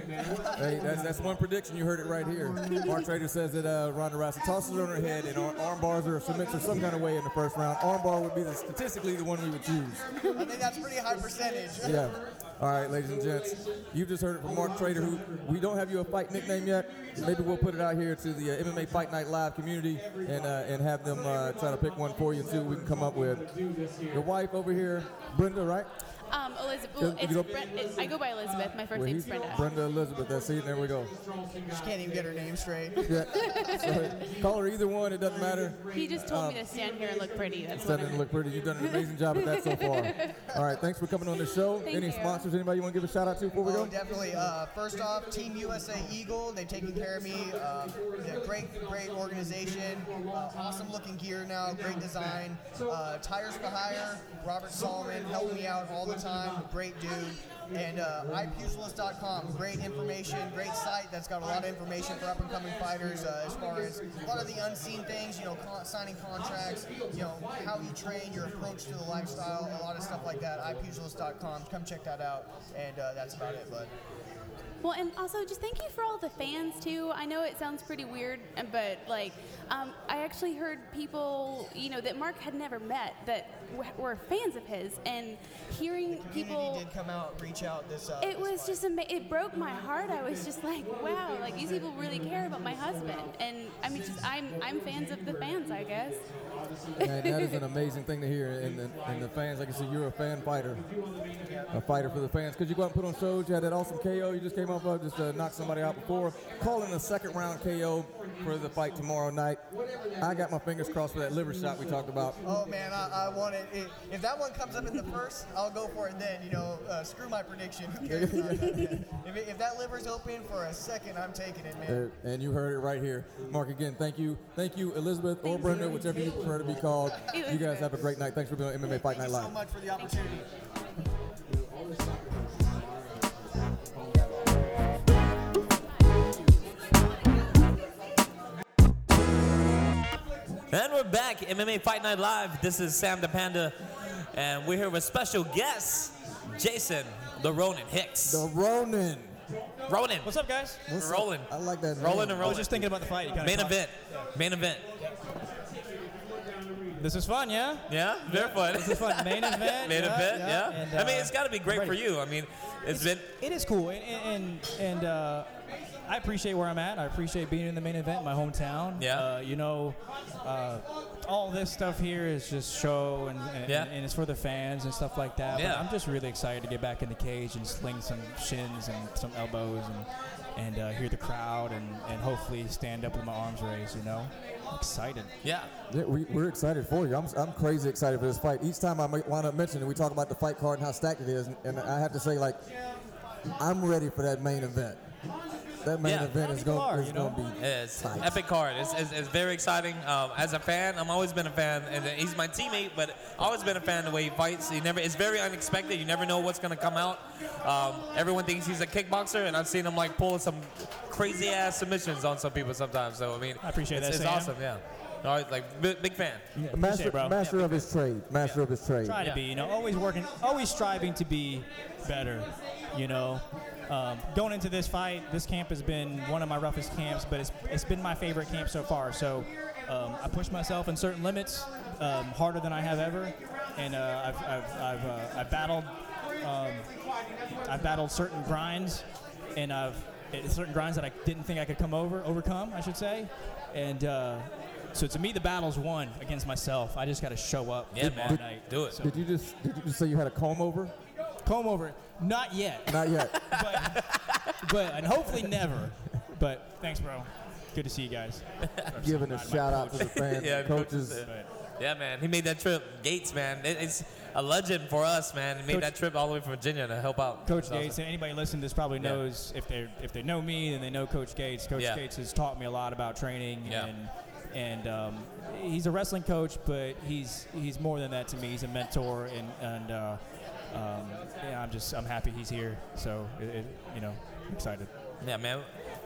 Hey, that's, that's one prediction. You heard it right here. Mark Trader says that uh, Ronda Rousey tosses her on her head and arm, arm bars her or submits her some kind of way in the first round. Arm bar would be the, statistically the one we would choose. I think that's a pretty high percentage. Yeah. All right, ladies and gents. You just heard it from Mark Trader, who we don't have you a fight nickname yet. Maybe we'll put it out here to the uh, M M A Fight Night Live community and uh, and have them uh, try to pick one for you and see what we can come up with. Your wife over here, Brenda, right? Um, Elizabeth. Well, You it's go- Brent, it, I go by Elizabeth. My first Well, name's he's Brenda. Brenda Elizabeth. That's it. There we go. She can't even get her name straight. Yeah. So, call her either one. It doesn't matter. He just told Um, me to stand here and look pretty. That's what Starting I'm to look pretty. You've done an amazing job at that so far. All right, thanks for coming on the show. Thank Any you. sponsors? Anybody you want to give a shout out to before we Oh, go? definitely. Uh, first off, Team U S A Eagle. They've taken care of me. Uh, they're a great, great organization. Uh, awesome looking gear now. Great design. Uh, Tires for Hire. Robert Solomon helped me out all the time. Great dude. And uh, i pugilist dot com, great information, great site that's got a lot of information for up-and-coming fighters uh, as far as a lot of the unseen things, you know, con- signing contracts, you know, how you train, your approach to the lifestyle, a lot of stuff like that. i pugilist dot com, come check that out, and uh, that's about it, bud. Well, and also just thank you for all the fans too. I know it sounds pretty weird, but like, um, I actually heard people, you know, that Mark had never met that w- were fans of his, and hearing Community people. did come out, reach out this. Uh, It this was fight. just ama- it broke my heart. I was just like, wow, like these people really care about my husband, and I mean, just I'm I'm fans of the fans, I guess. Man, that is an amazing thing to hear. And the, and the fans, like I said, you're a fan fighter, a fighter for the fans. Could you go out and put on shows? You had that awesome K O you just came up with, just uh, knocked somebody out before. Calling a second round K O for the fight tomorrow night. I got my fingers crossed for that liver shot we talked about. Oh man, I, I want it. If, if that one comes up in the first, I'll go for it then. You know, uh, screw my prediction. Who cares about that? If, it, if that liver's open for a second, I'm taking it, man. Uh, and you heard it right here. Mark, again, thank you. Thank you, Elizabeth or Brenda, whichever you prefer to be called. It was You guys great. have a great night. Thanks for being on M M A Fight Night Thank you so Live. much for the opportunity. And we're back, M M A Fight Night Live. This is Sam the Panda, and we're here with special guest, Jason, the Ronin Hicks. The Ronin. Ronin. What's up, guys? What's Rolling. up? I like that. Rolling name. and I was rolling. just thinking about the fight. You kinda Main talked- event. Main event. This is fun, yeah? Yeah, very fun. This is fun. Main event. Main yeah, event, yeah. And, I mean, uh, it's got to be great ready. for you. I mean, it's been. It is cool, and and and uh, I appreciate where I'm at. I appreciate being in the main event, my hometown. Yeah. Uh, you know, uh, all this stuff here is just show, and and, Yeah. and it's for the fans and stuff like that. Yeah. But I'm just really excited to get back in the cage and sling some shins and some elbows and and uh, hear the crowd and and hopefully stand up with my arms raised. You know, I'm excited. Yeah. Yeah, we, we're excited for you. I'm, I'm crazy excited for this fight. Each time I might wind up mentioning, we talk about the fight card and how stacked it is, and, and I have to say, like, I'm ready for that main event. That main Yeah. event is People going are, is you know? going to be It's tight. epic card. It's, it's, it's very exciting. Um, as a fan, I've always been a fan, and he's my teammate, but always been a fan of the way he fights. He never. It's very unexpected. You never know what's gonna come out. Um, everyone thinks he's a kickboxer, and I've seen him like pull some crazy ass submissions on some people sometimes. So I mean, I appreciate it's, that, It's Sam. awesome. Yeah. All right, like big, big fan. Yeah, Master, appreciate it, bro. master of his trade. Master of his trade. Try to Yeah. be, you know, always working, always striving to be better, you know. Um, going into this fight, this camp has been one of my roughest camps, but it's it's been my favorite camp so far. So um, I pushed myself in certain limits, um, harder than I have ever, and uh, I've I've I've, uh, I've battled um, I've battled certain grinds, and I've eh, certain grinds that I didn't think I could come over overcome, I should say, and. Uh, So to me, the battle's won against myself. I just got to show up Yeah, tomorrow man. night. Do it. So, Did you just did you just say you had a comb over? comb over, not yet, Not yet. but, but and hopefully never. But thanks, bro. Good to see you guys. Giving a Not my shout out to coach. the fans Yeah, and coaches. coaches, yeah. Yeah, man. He made that trip. Gates, man. It, it's a legend for us, man. He made Coach- that trip all the way from Virginia to help out. Coach That's awesome. Gates, and anybody listening to this probably Yeah. knows if they if they know me, then they know Coach Gates. Coach Yeah. Gates has taught me a lot about training, Yeah. and and um, he's a wrestling coach, but he's he's more than that to me. He's a mentor, and and uh, um, yeah, I'm just I'm happy he's here. So it, it, you know, I'm excited. Yeah, man.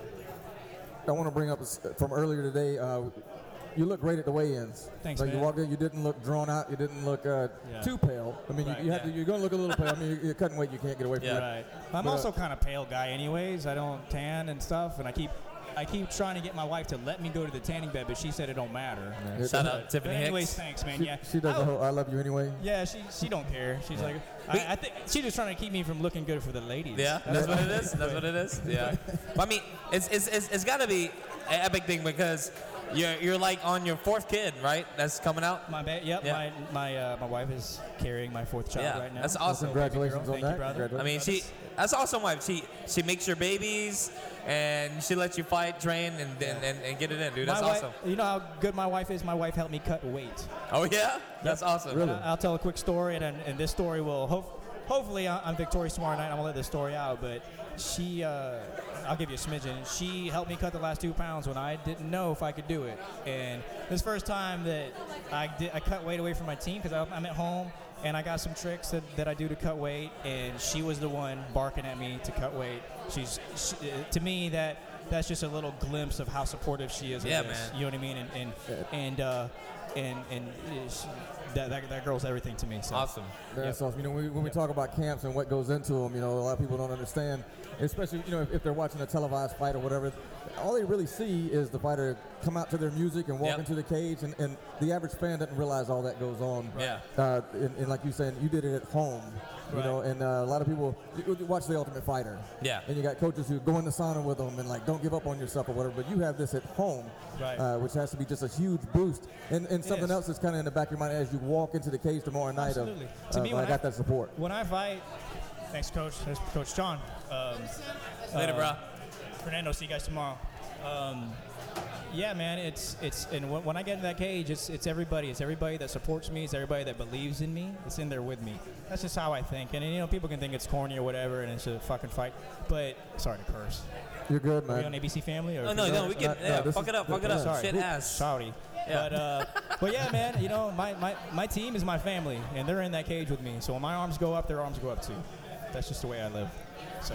I want to bring up s- from earlier today. Uh, you look great at the weigh-ins. Thanks, like man. you walked in, you didn't look drawn out. You didn't look uh, Yeah. too pale. I mean, Right, you, you have yeah. to, you're going to look a little pale. I mean, you're, you're cutting weight. You can't get away from Yeah. it. Right. I'm But, uh, also kind of pale guy, anyways. I don't tan and stuff, and I keep. I keep trying to get my wife to let me go to the tanning bed, but she said it don't matter. Yeah. Shout But- out Tiffany But anyways, Hicks. thanks, man. She, yeah, she does I, the whole "I love you" anyway. Yeah, she she don't care. She's like, I, I think she's just trying to keep me from looking good for the ladies. Yeah, that's what it is. That's what it is. Yeah. But I mean, it's it's it's, it's got to be an epic thing because you're you're like on your fourth kid, right? That's coming out. My ba- yep, Yeah. my my uh, my wife is carrying my fourth child Yeah, right now. that's Well, awesome. congratulations Thank on you, that. brother. I mean, she that's awesome wife. She she makes your babies and she lets you fight, train, and and, and, and get it in, dude. That's my wife, awesome. You know how good my wife is? My wife helped me cut weight. Oh yeah, that's awesome. Really? I- I'll tell a quick story, and, and this story will hope, hopefully I- I'm victorious tomorrow night. I'm gonna let this story out, but she, uh, I'll give you a smidgen. She helped me cut the last two pounds when I didn't know if I could do it, and this first time that I did, I cut weight away from my team because I'm at home. And I got some tricks that, that I do to cut weight, and she was the one barking at me to cut weight. She's she, uh, to me that that's just a little glimpse of how supportive she is. of Yeah, this, man. You know what I mean? And and and uh, and, and uh, she, that, that that girl's everything to me. So. Awesome. That's awesome. You know, when we, when we talk about camps and what goes into them, you know, a lot of people don't understand, especially, you know, if, if they're watching a televised fight or whatever, all they really see is the fighter come out to their music and walk Yep. into the cage, and, and the average fan doesn't realize all that goes on. Yeah. Uh, and, and like you saying, you did it at home, you Right. know, and uh, a lot of people you, you watch The Ultimate Fighter. Yeah. And you got coaches who go in the sauna with them and like, don't give up on yourself or whatever, but you have this at home, Right. uh, which has to be just a huge boost. And, and something is. else that's kind of in the back of your mind as you walk into the cage tomorrow night Absolutely. of, To of, me, I when I- got that support. When I fight, thanks, Coach. There's Coach John. Um, Later, uh, bro. Fernando, see you guys tomorrow. Um, yeah, man, it's it's and when, when I get in that cage, it's it's everybody. It's everybody that supports me. It's everybody that believes in me. It's in there with me. That's just how I think. And you know, people can think it's corny or whatever, and it's a fucking fight. But sorry to curse. You're good, Are we on man. A B C Family? Or Oh no, no, we can no, no, yeah, this fuck is- it up, fuck it up. Sorry. Shit ass. Sorry. Yeah. But uh, but yeah, man, you know, my, my, my team is my family, and they're in that cage with me. So when my arms go up, their arms go up too. That's just the way I live. So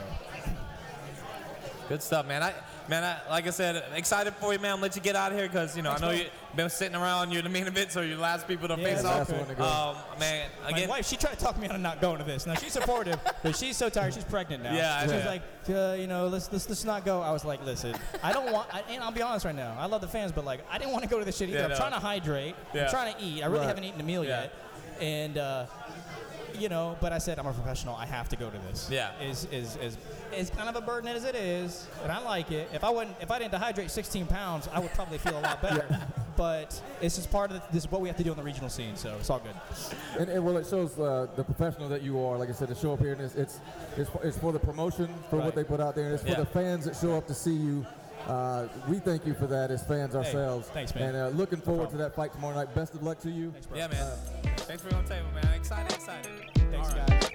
Good stuff, man. I, man, I, like I said, excited for you, man. I'm gonna let you get out of here because you know Thanks, I know bro. you've been sitting around. You're the main event, so you're the last people to Yeah, face that's off. okay. Last one to go. Um, man, my again, wife, she tried to talk me out of not going to this. Now she's supportive, but she's so tired. She's pregnant now. Yeah, I she's know. like, uh, you know, let's, let's let's not go. I was like, listen, I don't want. I, and I'll be honest right now. I love the fans, but like, I didn't want to go to this shit either. Yeah, I'm no. trying to hydrate. Yeah. I'm trying to eat. I really Right. haven't eaten a meal Yeah. yet, and. Uh, You know, but I said I'm a professional. I have to go to this. Yeah. Is is is is kind of a burden as it is, and I like it. If I wouldn't, if I didn't dehydrate sixteen pounds, I would probably feel a lot better. But it's just part of the, this is what we have to do on the regional scene, so it's all good. And, and well, it shows uh, the professional that you are. Like I said, to show up here, and it's it's, it's, for, it's for the promotion, for Right. what they put out there, and it's for Yeah. the fans that show up to see you. Uh, we thank you for that as fans ourselves. thanks, man. And uh, looking forward to problem. that fight tomorrow night. Best of luck to you. Thanks, bro. yeah, man. Thanks for on the table, man. Excited, excited. Thanks, All right. guys.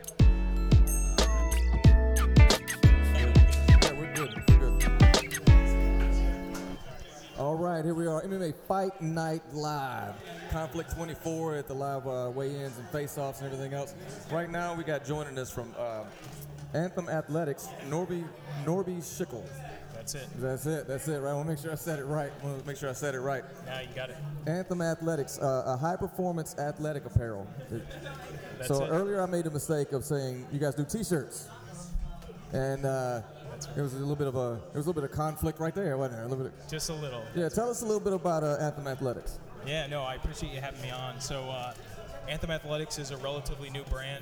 Yeah, we're good. We're good. All right, here we are. M M A Fight Night Live. Conflict twenty-four at the live uh, weigh-ins and face-offs and everything else. Right now, we got joining us from uh, Anthem Athletics, Norby Norby Schickel. That's it. That's it. That's it. Right. I want to make sure I said it right. I want to make sure I said it right. Now you got it. Anthem Athletics, uh, a high-performance athletic apparel. That's so it. earlier I made a mistake of saying you guys do T-shirts, and uh, there was a little bit of a there was a little bit of conflict right there, wasn't there? A little bit. Of, Just a little. yeah. Tell us a little bit about uh, Anthem Athletics. Yeah, no, I appreciate you having me on. So, uh, Anthem Athletics is a relatively new brand.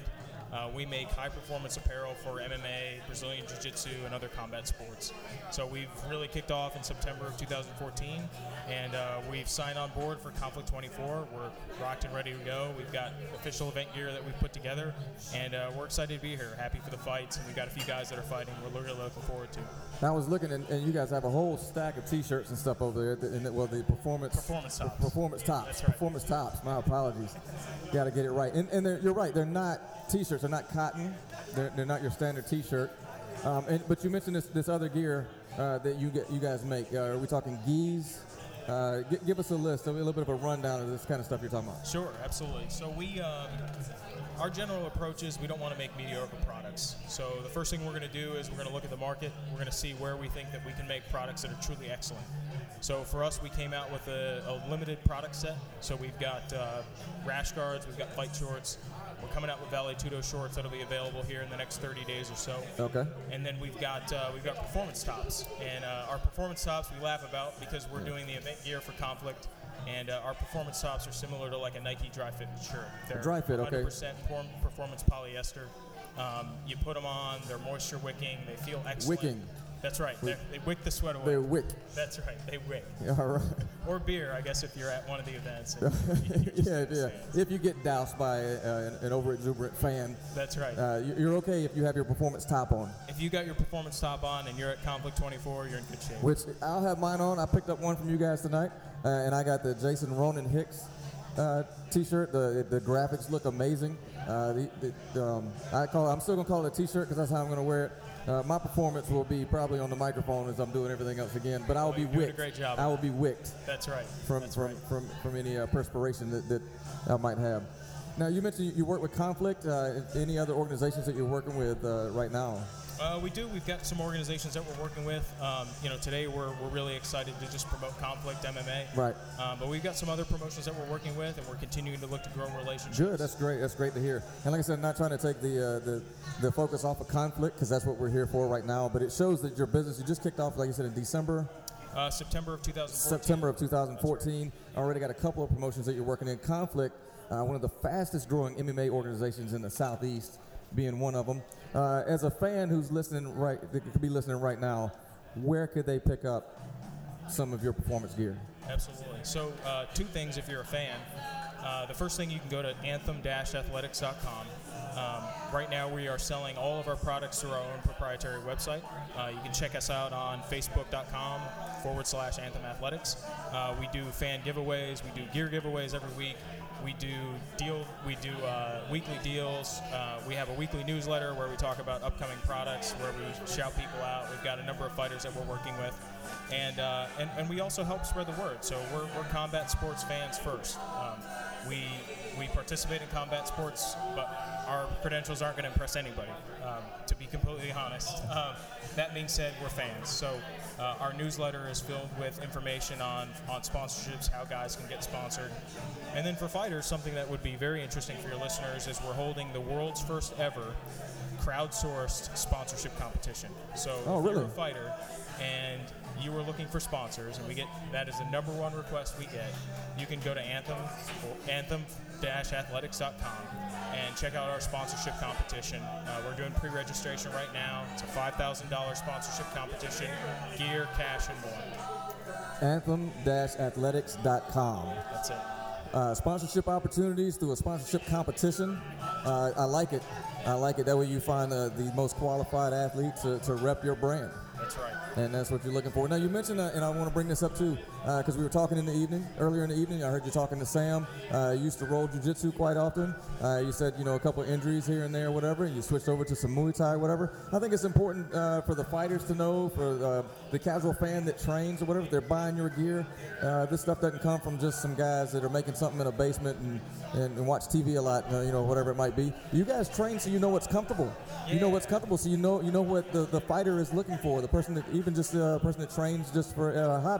Uh, we make high-performance apparel for M M A, Brazilian Jiu-Jitsu, and other combat sports. So we've really kicked off in September of two thousand fourteen, and uh, we've signed on board for Conflict twenty-four. We're rocked and ready to go. We've got official event gear that we've put together, and uh, we're excited to be here. Happy for the fights, and we've got a few guys that are fighting we're really looking forward to. I was looking, and, and you guys have a whole stack of T-shirts and stuff over there. The, and the, well, the performance Performance tops. Performance tops. That's right. Performance tops. My apologies. Got to get it right. And, and they're- you're right. They're not T-shirts. They're not cotton. They're, they're not your standard T-shirt. Um, and, but you mentioned this, this other gear uh, that you get, you guys make. Uh, are we talking gis? Uh, g- give us a list, a little bit of a rundown of this kind of stuff you're talking about. Sure, absolutely. So we, um, our general approach is we don't want to make mediocre products. So the first thing we're going to do is we're going to look at the market. We're going to see where we think that we can make products that are truly excellent. So for us, we came out with a, a limited product set. So we've got uh, rash guards, we've got fight shorts. We're coming out with Vale Tudo shorts that'll be available here in the next thirty days or so. Okay. And then we've got uh, we've got performance tops, and uh, our performance tops we laugh about because we're doing the event gear for Conflict, and uh, our performance tops are similar to like a Nike Dry Fit shirt. They're Dry Fit, okay. one hundred percent perform- performance polyester. Um, you put them on, they're moisture wicking, they feel excellent. Wicking. That's right. They they wick the sweat away. They wick. That's right. They wick. All right. Or beer, I guess, if you're at one of the events. And you- you just yeah, yeah. understand. If you get doused by uh, an, an over-exuberant fan, That's right. uh, you- you're okay if you have your performance top on. If you got your performance top on and you're at Conflict twenty-four, you're in good shape. Which I'll have mine on. I picked up one from you guys tonight, uh, and I got the Jason Ronan Hicks uh, T-shirt. The the graphics look amazing. Uh, the, the, um, I call. I'm still gonna call it a T-shirt because that's how I'm gonna wear it. Uh, my performance will be probably on the microphone as I'm doing everything else again, but I will Oh, be you're doing a wicked. great job. I will be wicked That's right. from That's from, right. from from any uh, perspiration that, that I might have. Now you mentioned you, you work with Conflict. Uh, any other organizations that you're working with uh, right now? Uh, we do. We've got some organizations that we're working with. Um, you know, today we're, we're really excited to just promote Conflict M M A. Right. Um, but we've got some other promotions that we're working with, and we're continuing to look to grow relationships. Good. That's great. That's great to hear. And like I said, I'm not trying to take the uh, the, the focus off of Conflict because that's what we're here for right now. But it shows that your business, you just kicked off, like you said, in December, Uh, September of two thousand fourteen. September of two thousand fourteen. Already got a couple of promotions that you're working in. Conflict, uh, one of the fastest growing M M A organizations in the Southeast, being one of them. Uh, as a fan who's listening right, that could be listening right now, where could they pick up some of your performance gear? Absolutely. So uh, two things if you're a fan. Uh, the first thing, you can go to anthem dash athletics dot com. Um, right now we are selling all of our products through our own proprietary website. Uh, you can check us out on facebook.com forward slash Anthem Athletics. Uh, we do fan giveaways. We do gear giveaways every week. We do deal. We do uh, weekly deals. Uh, we have a weekly newsletter where we talk about upcoming products, where we shout people out. We've got a number of fighters that we're working with, and uh, and, and we also help spread the word. So we're, we're combat sports fans first. Um, we we participate in combat sports, but our credentials aren't going to impress anybody. Um, to be completely honest. Um, that being said, we're fans. So uh, our newsletter is filled with information on on sponsorships, how guys can get sponsored. And then for fighters, something that would be very interesting for your listeners is we're holding the world's first ever crowdsourced sponsorship competition. So Oh, if really? you're a fighter and you were looking for sponsors, and we get that is the number one request we get, you can go to Anthem or anthem dash athletics dot com and check out our sponsorship competition. Uh, we're doing pre-registration right now. It's a five thousand dollars sponsorship competition, gear, cash, and more. anthem dash athletics dot com. That's it. Uh, sponsorship opportunities through a sponsorship competition. Uh, I like it. I like it. That way you find uh, the most qualified athlete to, to rep your brand. That's right. And that's what you're looking for. Now, you mentioned, uh, and I want to bring this up too, because we were talking in the evening, earlier in the evening. I heard you talking to Sam. Uh, you used to roll jiu-jitsu quite often. Uh, you said, you know, a couple of injuries here and there, whatever, and you switched over to some Muay Thai, whatever. I think it's important uh, for the fighters to know, for uh, the casual fan that trains or whatever, if they're buying your gear, uh, this stuff doesn't come from just some guys that are making something in a basement and, and, and watch T V a lot, uh, you know, whatever it might be. You guys train so you know what's comfortable. You know what's comfortable, so you know you know what the, the fighter is looking for. The person that, even just a person that trains just for a hobby,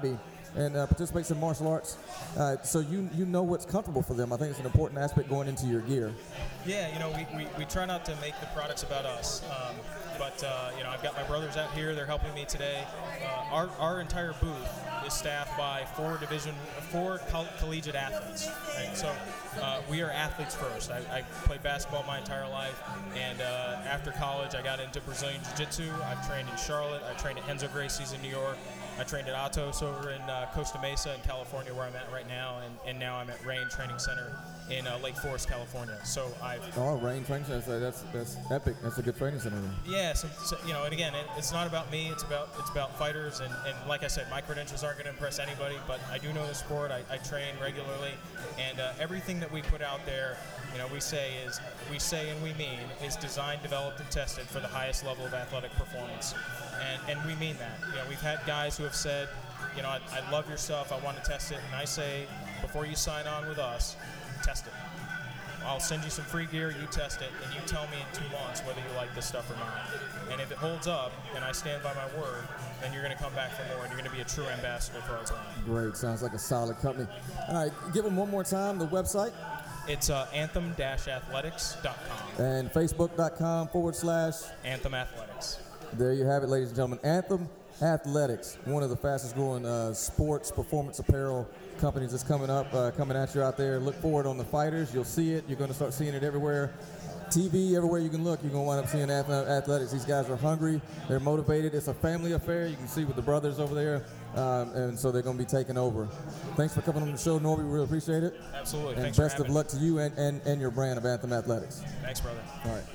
and uh, participates in martial arts. Uh, so you you know what's comfortable for them. I think it's an important aspect going into your gear. Yeah, you know, we, we, we try not to make the products about us. Um, but, uh, you know, I've got my brothers out here. They're helping me today. Uh, our, our entire booth is staffed by four division, four coll- collegiate athletes. Right? So uh, we are athletes first. I, I played basketball my entire life. And uh, after college, I got into Brazilian Jiu-Jitsu. I've trained in Charlotte. I trained at Renzo Gracie's in New York. I trained at Atos over in uh, Costa Mesa in California, where I'm at right now, and, and now I'm at Rain Training Center in uh, Lake Forest, California. So I've oh, Rain Training Center. That's that's epic. That's a good training center. yeah, so, so you know, and again, it, it's not about me. It's about it's about fighters, and, and like I said, my credentials aren't going to impress anybody, but I do know the sport. I, I train regularly, and uh, everything that we put out there, you know, we say is we say and we mean is designed, developed, and tested for the highest level of athletic performance. And, and we mean that. You know, we've had guys who have said, you know, I, I love your stuff, I want to test it. And I say, before you sign on with us, test it. I'll send you some free gear, you test it, and you tell me in two months whether you like this stuff or not. And if it holds up, and I stand by my word, then you're going to come back for more, and you're going to be a true ambassador for our brand. Great. Sounds like a solid company. All right, give them one more time, the website. It's uh, anthem dash athletics dot com. And facebook.com forward slash. Anthem Athletics. There you have it, ladies and gentlemen. Anthem Athletics, one of the fastest growing uh, sports performance apparel companies that's coming up, uh, coming at you out there. Look forward on the fighters. You'll see it. You're going to start seeing it everywhere. T V, everywhere you can look, you're going to wind up seeing Athletics. These guys are hungry. They're motivated. It's a family affair. You can see with the brothers over there. Um, and so they're going to be taking over. Thanks for coming on the show, Norby. We really appreciate it. Absolutely. And Thanks best for of having luck to you and, and, and your brand of Anthem Athletics. Thanks, brother. All right.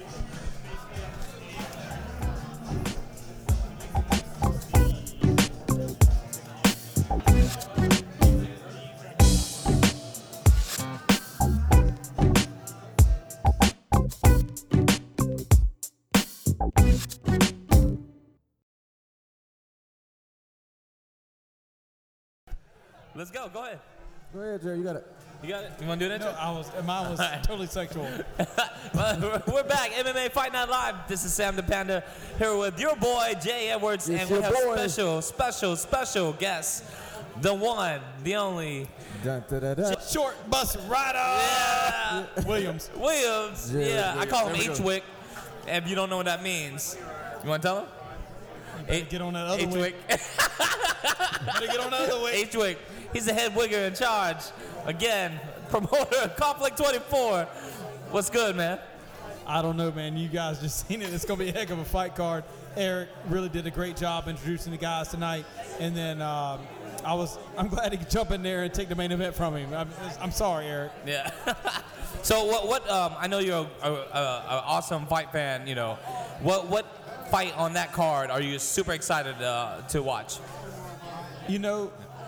Let's go. Go ahead. Go ahead, Jerry. You got it. You got it? You want to do that? No, I was. Mine was totally sexual. Well, we're back. M M A Fight Night Live. This is Sam the Panda here with your boy, Jay Edwards. It's and we your have boy. special, special, special guest. The one, the only. Dun, da, da, da. Short bus rider. Yeah. Williams. Williams. Yeah, Yeah, yeah, I call him there we go. H-Wick. If you don't know what that means. You want to tell him? Better get on that other H-Wick. wick. Better get on that other wick. H-Wick. He's the head wigger in charge. Again, promoter of Conflict twenty-four. What's good, man? I don't know, man. You guys just seen it. It's going to be a heck of a fight card. Eric really did a great job introducing the guys tonight. And then um, I was, I'm glad he could jump in there and take the main event from him. I'm, I'm sorry, Eric. Yeah. So what? What? Um, I know you're a, a, a, a awesome fight fan. You know, what? What fight on that card are you super excited uh, to watch? You know,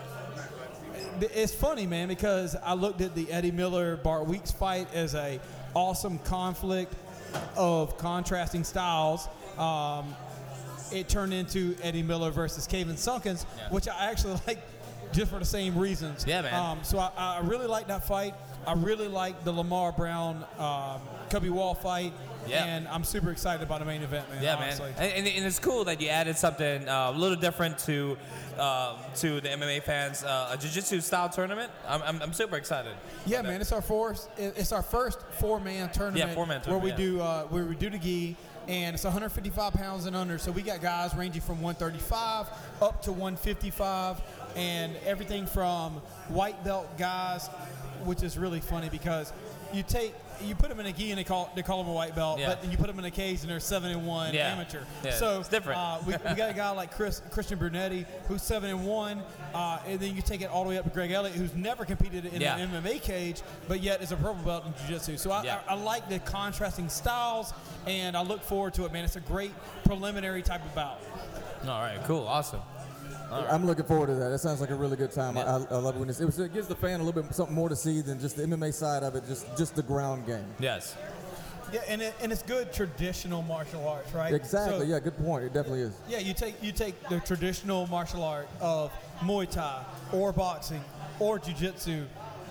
it's funny, man, because I looked at the Eddie Miller Bart Weeks fight as a awesome conflict of contrasting styles. Um, it turned into Eddie Miller versus Kevin Sunkins, Yeah. which I actually like just for the same reasons. Yeah, man. Um, so I, I really like that fight. I really like the Lamar Brown um, Cubby Wall fight. Yeah. And I'm super excited about the main event, man. Yeah, honestly. man. And, and, and it's cool that you added something uh, a little different to uh, to the M M A fans, uh, a jiu-jitsu style tournament. I'm, I'm, I'm super excited. Yeah, man, it's our first. It's our first four-man tournament. Yeah, four-man where we tournament, do uh, where we do the gi, and it's one hundred fifty-five pounds and under. So we got guys ranging from one thirty-five up to one fifty-five, and everything from white belt guys, which is really funny because you take. You put them in a gi and they call they call them a white belt, Yeah. but then you put them in a cage and they're seven and one Yeah. amateur. Yeah, So it's different. Uh, we, we got a guy like Chris Christian Brunetti who's seven and one, uh, and then you take it all the way up to Greg Elliott who's never competed in Yeah. an M M A cage, but yet is a purple belt in jiu-jitsu. So I, Yeah. I, I like the contrasting styles, and I look forward to it, man. It's a great preliminary type of bout. All right, cool, awesome. I'm looking forward to that. That sounds like a really good time. Yeah. I, I love it when it's, it, was, it gives the fan a little bit something more to see than just the M M A side of it, just just the ground game. Yes. Yeah, and it, and it's good traditional martial arts, right? Exactly. So, yeah, good point. It definitely is. Yeah, you take you take the traditional martial art of Muay Thai or boxing or jiu-jitsu,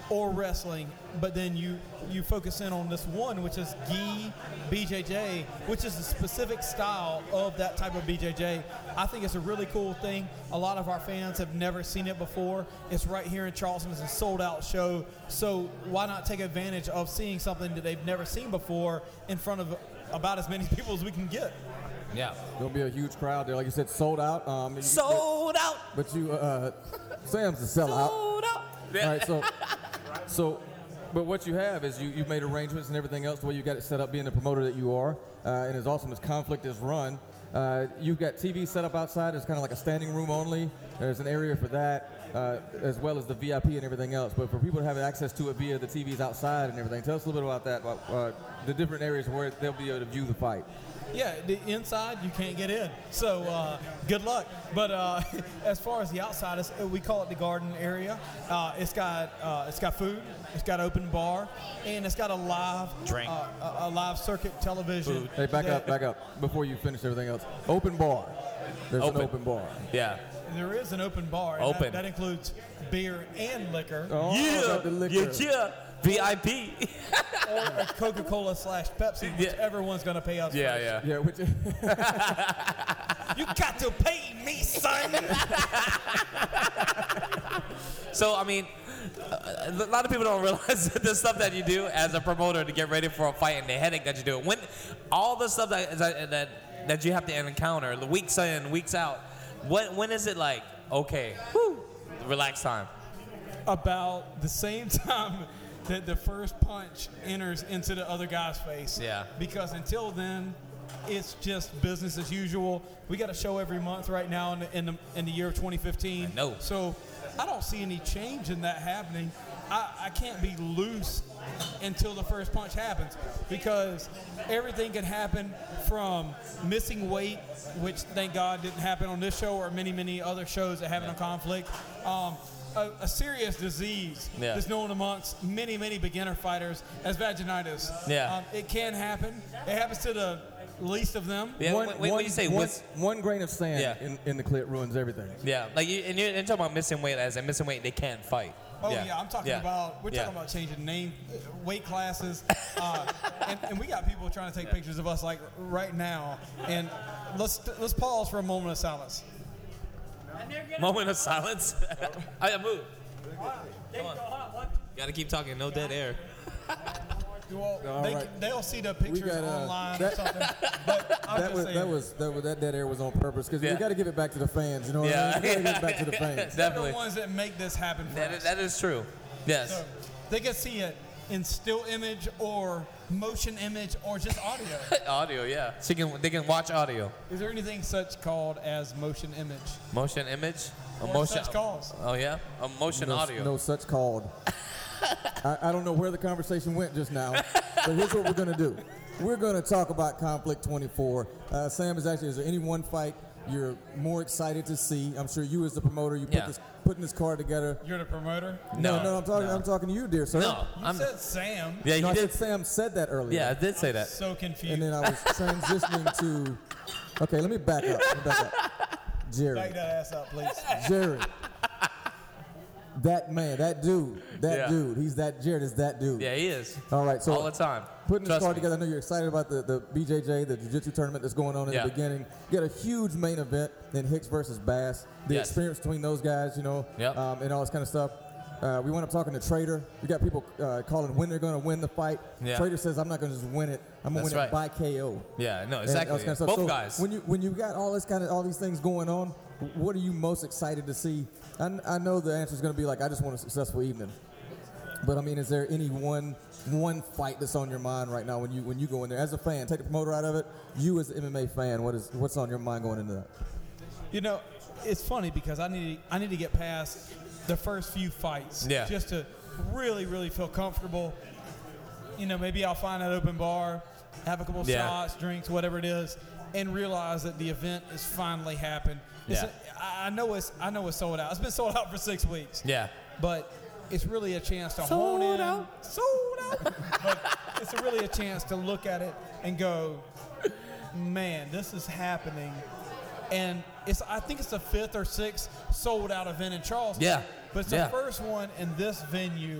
or wrestling, but then you you focus in on this one, which is gi B J J, which is a specific style of that type of B J J. I think it's a really cool thing. A lot of our fans have never seen it before. It's right here in Charleston. It's a sold-out show, so why not take advantage of seeing something that they've never seen before in front of about as many people as we can get. Yeah. There'll be a huge crowd there. Like you said, sold out. Um, Sold out. But you, uh, Sam's a sellout. Sold out. All right, so, so, but what you have is you, you've made arrangements and everything else the way you got it set up, being the promoter that you are, uh, and as awesome as Conflict is run. Uh, you've got T V set up outside. It's kind of like a standing room only. There's an area for that, uh, as well as the V I P and everything else. But for people to have access to it via the T Vs outside and everything, tell us a little bit about that, about uh, the different areas where they'll be able to view the fight. Yeah, the inside you can't get in, so uh, good luck. But uh, as far as the outside, it's, we call it the garden area. Uh, it's got uh, it's got food, it's got open bar, and it's got a live Drink. uh, a, a live circuit television. Food. Hey, back that- up, back up, before you finish everything else. Open bar. There's Open. an open bar. Yeah. There is an open bar. and Open. That, that includes beer and liquor, Oh, Yeah. got the liquor. Yeah. Yeah. V I P. or a Coca-Cola slash Pepsi, Yeah. whichever one's going to pay us. yeah. first. Yeah. Yeah, which, You got to pay me, son. So, I mean, a lot of people don't realize the stuff that you do as a promoter to get ready for a fight and the headache that you do. When all the stuff that that that, that you have to encounter, the weeks in, weeks out. When when is it like okay, whew, relax time? About the same time that the first punch enters into the other guy's face. Yeah. Because until then, it's just business as usual. We got a show every month right now in the, in the, in the year of twenty fifteen. I know. So I don't see any change in that happening. I, I can't be loose until the first punch happens, because everything can happen from missing weight, which thank God didn't happen on this show or many, many other shows that happen on Conflict. Um, A, a serious disease Yeah. that's known amongst many, many beginner fighters as vaginitis. Yeah. Um, it can happen. It happens to the least of them. Yeah. one, when, when one- you say one, whis- one grain of sand Yeah. in, in the clit ruins everything. yeah, like you, and you're, you're talking about missing weight as in missing weight they can't fight. Oh, yeah, I'm talking Yeah. about, we're Yeah. talking about changing name, uh, weight classes. Uh, and, and we got people trying to take pictures of us like right now. And let's let's pause for a moment of silence. Moment of silence. I move. Come on. Gotta keep talking. No dead air. Well, All they, right. they'll see the pictures got, uh, online that- or something. But I'm That just was, saying. that was that was that dead air was on purpose because Yeah. you got to give it back to the fans. You know what Yeah. I mean? You got to give it back to the fans. They're Definitely. the ones that make this happen for That us. is, that is true. Yes. So they can see it in still image or motion image or just audio. Audio, yeah. So you can, they can watch audio. Is there anything such called as motion image? Motion image. A Or motion. such calls? Oh yeah. A motion no, audio. no such called. I, I don't know where the conversation went just now, but here's what we're going to do. We're going to talk about Conflict twenty-four. Uh, Sam, is actually, is there any one fight you're more excited to see? I'm sure you as the promoter, you put Yeah. this, putting this card together. You're the promoter? No, No, no, I'm talking, no. I'm talking to you, dear sir. No, You I'm. said Sam. Yeah, No, you I did. said Sam said that earlier. Yeah, I did say that. So confused. And then I was transitioning to, okay, let me back up. Let me back up. Jerry. Back that ass up, please. Jerry. That man, that dude, that Yeah. dude. He's that, Jared is that dude. Yeah, he is. All right, so All the time. putting this Trust card me. together, I know you're excited about the, the B J J, the Jiu-Jitsu tournament that's going on in Yeah. the beginning. You got a huge main event in Hicks versus Bass. The Yes. experience between those guys, you know, Yep. um, and all this kind of stuff. Uh, we went up talking to Trader. We got people uh, calling when they're going to win the fight. Yeah. Trader says, I'm not going to just win it. I'm going That's to win right. it by K O. Yeah, no, And all exactly. this kind of stuff. Both So guys. When you when you got all this kind of all these things going on, what are you most excited to see? I, I know the answer is going to be like, I just want a successful evening. But I mean, is there any one one fight that's on your mind right now when you when you go in there as a fan? Take the promoter out of it. You as an M M A fan, what is what's on your mind going into that? You know, it's funny because I need I need to get past the first few fights. Yeah. Just to really, really feel comfortable. You know, maybe I'll find that open bar, have a couple of Yeah. shots, drinks, whatever it is, and realize that the event has finally happened. It's Yeah. a- I I know it's I know it's sold out. It's been sold out for six weeks. Yeah. But it's really a chance to Sold hone in. out. Sold out. But it's a really a chance to look at it and go, man, this is happening. And it's I think it's the fifth or sixth sold out event in Charleston. Yeah. But it's Yeah. the first one in this venue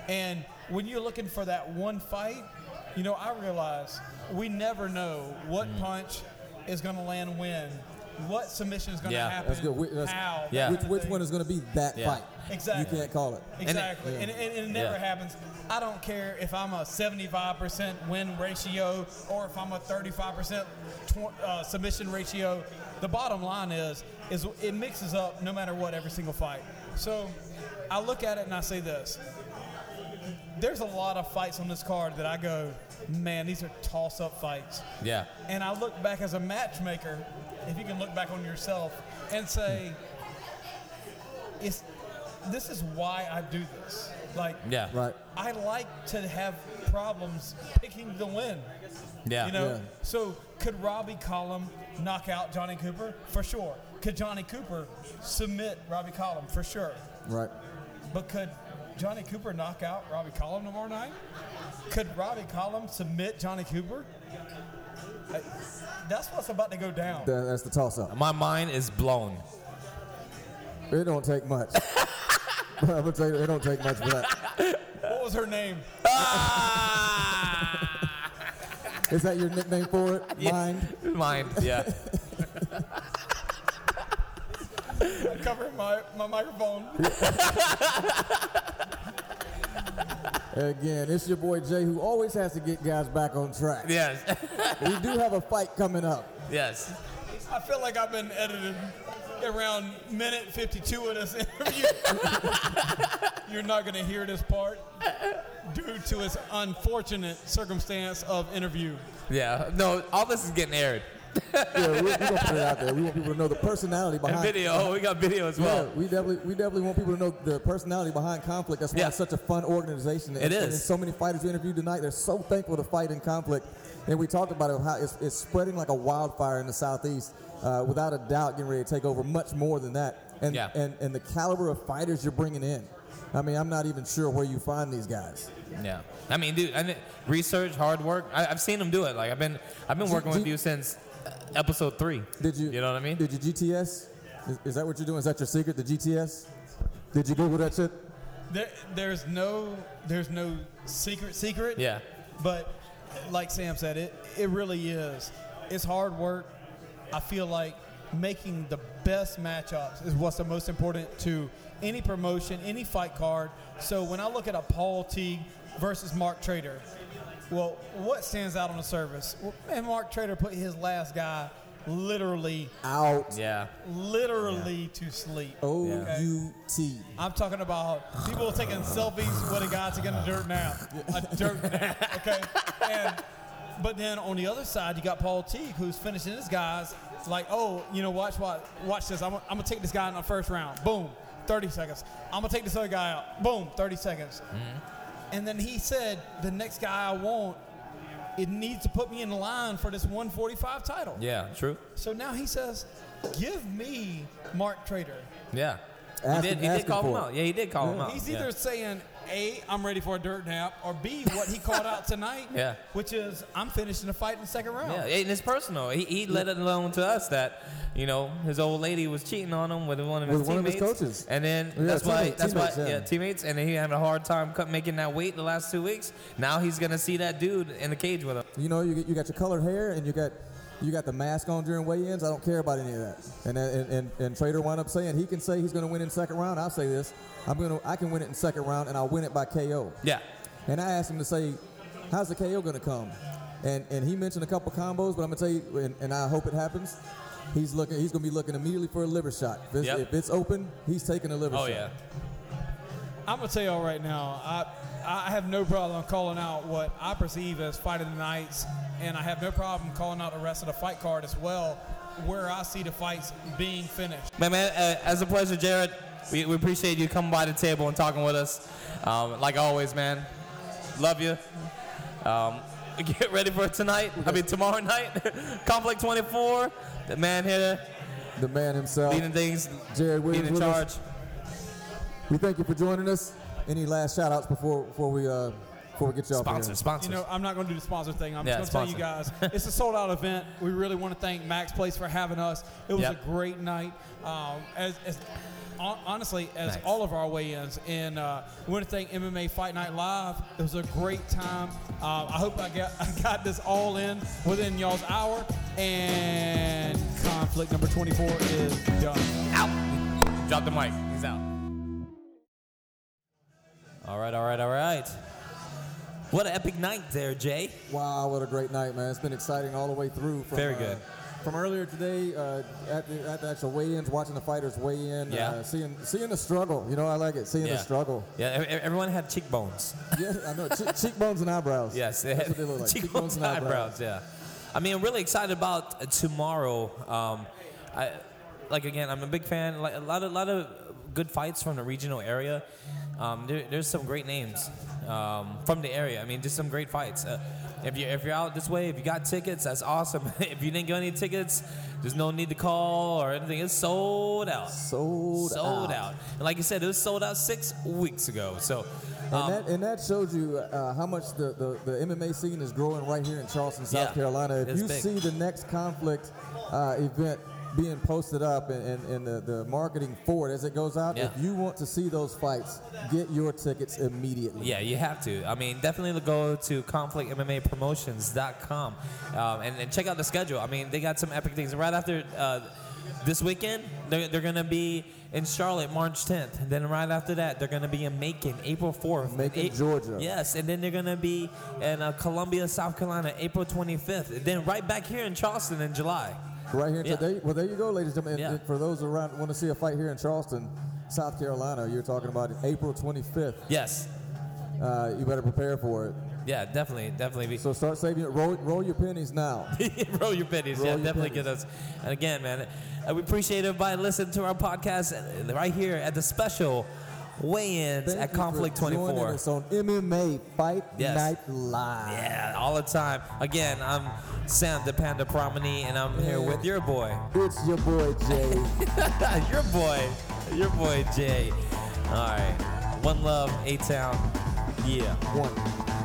And when you're looking for that one fight, you know, I realize we never know what Mm-hmm. punch is going to land when, what submission is going to Yeah. happen, That's good. We- that's- how. Yeah. that Which, kind of which thing. one is going to be that Yeah. fight? Exactly. You can't call it. Exactly. And And it- it, and it never Yeah. happens. I don't care if I'm a seventy-five percent win ratio or if I'm a thirty-five percent tw- uh, submission ratio. The bottom line is, is it mixes up no matter what every single fight. So I look at it and I say this. There's a lot of fights on this card that I go, man, these are toss-up fights. Yeah. And I look back as a matchmaker, if you can look back on yourself and say, it's, this is why I do this. Like, Yeah. Right. I like to have problems picking the win. Yeah. You know? Yeah. So could Robbie Collum knock out Johnny Cooper? For sure. Could Johnny Cooper submit Robbie Collum? For sure. Right. But could Johnny Cooper knock out Robbie Collum tomorrow night? Could Robbie Collum submit Johnny Cooper? Uh, That's what's about to go down. That, that's the toss-up. My mind is blown. It don't take much. I'm gonna tell you, it don't take much for that. What was her name? Is that your nickname for it? Yeah. Mind? Mind. Yeah. I'm covering my, my microphone. Again, it's your boy Jay, who always has to get guys back on track. Yes. We do have a fight coming up. Yes. I feel like I've been edited around minute fifty-two of this interview. You're not going to hear this part due to its unfortunate circumstance of interview. Yeah. No, all this is getting aired. Yeah, we, we gonna put it out there. We want people to know the personality And behind video. We got video as well. Yeah, we definitely we definitely want people to know the personality behind Conflict. That's why Yeah. it's such a fun organization. It and, is. And there's so many fighters we interviewed tonight. They're so thankful to fight in Conflict. And we talked about it, how it's, it's spreading like a wildfire in the Southeast. Uh, without a doubt, getting ready to take over much more than that. And, Yeah. and and the caliber of fighters you're bringing in. I mean, I'm not even sure where you find these guys. Yeah. I mean, dude, I mean, research, hard work. I, I've seen them do it. Like I've been, I've been G- working G- with you since uh, episode three. Did you? You know what I mean? Did you G T S? Is, is that what you're doing? Is that your secret? The G T S? Did you Google that shit? There, there's no there's no secret secret. Yeah. But like Sam said, it it really is. It's hard work. I feel like making the best matchups is what's the most important to any promotion, any fight card. So when I look at a Paul Teague versus Mark Trader, well, what stands out on the surface? Well, man, Mark Trader put his last guy literally Out. Yeah. literally to sleep. O Okay? U T. I'm talking about people taking selfies with a guy taking a dirt nap. A dirt nap, okay? And, but then on the other side, you got Paul Teague, who's finishing his guys like, oh, you know, watch watch, watch this. I'm, I'm going to take this guy in the first round. Boom, thirty seconds. I'm going to take this other guy out. Boom, thirty seconds. And then he said, the next guy I want, it needs to put me in line for this one forty-five title. Yeah. True. So now he says, give me Mark Trader. Yeah. Ask he did. him- He ask did call him him for out. it. Yeah, he did call him out. He's Yeah. either saying, A, I'm ready for a dirt nap, or B, what he called out tonight, Yeah. which is, I'm finishing the fight in the second round. Yeah, and it's personal. He, he let it alone to us that, you know, his old lady was cheating on him with one of his With one of his teammates. coaches. And then Yeah, that's why, teammate- that's why, teammates, yeah. yeah, teammates. And then he had a hard time cut, making that weight the last two weeks. Now he's gonna see that dude in the cage with him. You know, you get, you got your colored hair and you got you got the mask on during weigh-ins. I don't care about any of that. And and and, and Trader wound up saying he can say he's going to win in second round. I'll say this: I'm gonna I can win it in second round and I'll win it by K O. Yeah. And I asked him to say, how's the K O going to come? And and he mentioned a couple combos, but I'm gonna tell you, and, and I hope it happens. He's looking. He's gonna be looking immediately for a liver shot. If it's, Yep. if it's open, he's taking a liver Oh shot. yeah. I'm going to tell y'all right now, I, I have no problem calling out what I perceive as fight of the nights, and I have no problem calling out the rest of the fight card as well, where I see the fights being finished. Man, man, uh, as a pleasure, Jared. We, we appreciate you coming by the table and talking with us. Um, like always, man. Love you. Um, get ready for tonight. I mean, tomorrow night. Conflict twenty-four. The man here The man himself, leading things, Jared Williams, leading with charge. us. We thank you for joining us. Any last shout outs before before we uh before we get you off Sponsors, here? sponsors. You know, I'm not going to do the sponsor thing. I'm Yeah, just going to tell you guys, it's a sold-out event. We really want to thank Max Place for having us. It was Yep. a great night. Um, as, as hon- honestly, as Nice. all of our weigh-ins, and uh, we want to thank M M A Fight Night Live. It was a great time. Uh, I hope I got I got this all in within y'all's hour. And conflict number twenty-four is done. Out. Drop the mic. He's out. All right, all right, all right. What an epic night there, Jay. Wow, what a great night, man. It's been exciting all the way through. From, Very uh, good. From earlier today, uh, at, the, at the actual weigh-ins, watching the fighters weigh in, Yeah. uh, seeing seeing the struggle. You know, I like it, seeing Yeah. the struggle. Yeah, e- everyone had cheekbones. Yeah, I know. Che- cheekbones and eyebrows. Yes, they That's had what they look like. cheekbones and eyebrows. Yeah, I mean, I'm really excited about uh, tomorrow. Um, I, like again, I'm a big fan. Like a lot of lot of good fights from the regional area. Um, there, there's some great names um, from the area. I mean, just some great fights. Uh, if you if you're out this way, if you got tickets, that's awesome. If you didn't get any tickets, there's no need to call or anything. It's sold out. Sold, sold out. out. And like you said, it was sold out six weeks ago. So. And, Um, that, and that shows you uh, how much the, the, the M M A scene is growing right here in Charleston, South Yeah, Carolina. If it's you big. see the next conflict uh, event being posted up and, and, and the, the marketing for it as it goes out, Yeah. if you want to see those fights, get your tickets immediately. Yeah, you have to. I mean, definitely go to conflict M M A promotions dot com um, and, and check out the schedule. I mean, they got some epic things. Right after uh, this weekend, they're, they're going to be in Charlotte March tenth. And then right after that, they're going to be in Macon April fourth. Macon, A- Georgia. Yes, and then they're going to be in uh, Columbia, South Carolina April twenty-fifth. And then right back here in Charleston in July. Right here Yeah. today. Well, there you go, ladies and gentlemen. Yeah. And for those around want to see a fight here in Charleston, South Carolina, you're talking about April twenty-fifth. Yes. Uh, you better prepare for it. Yeah, definitely, definitely. Be. So start saving it. Roll, roll your pennies now. Roll your pennies. Roll yeah, your definitely pennies. get us. And again, man, uh, we appreciate everybody listening to our podcast uh, right here at the special weigh-ins Thank at you Conflict for joining twenty-four. us on M M A Fight Yes. Night Live. Yeah, all the time. Again, I'm Sam the Panda Promeny, and I'm here with your boy. It's your boy Jay. your boy. Your boy, Jay. All right. One love, A-Town. Yeah. One.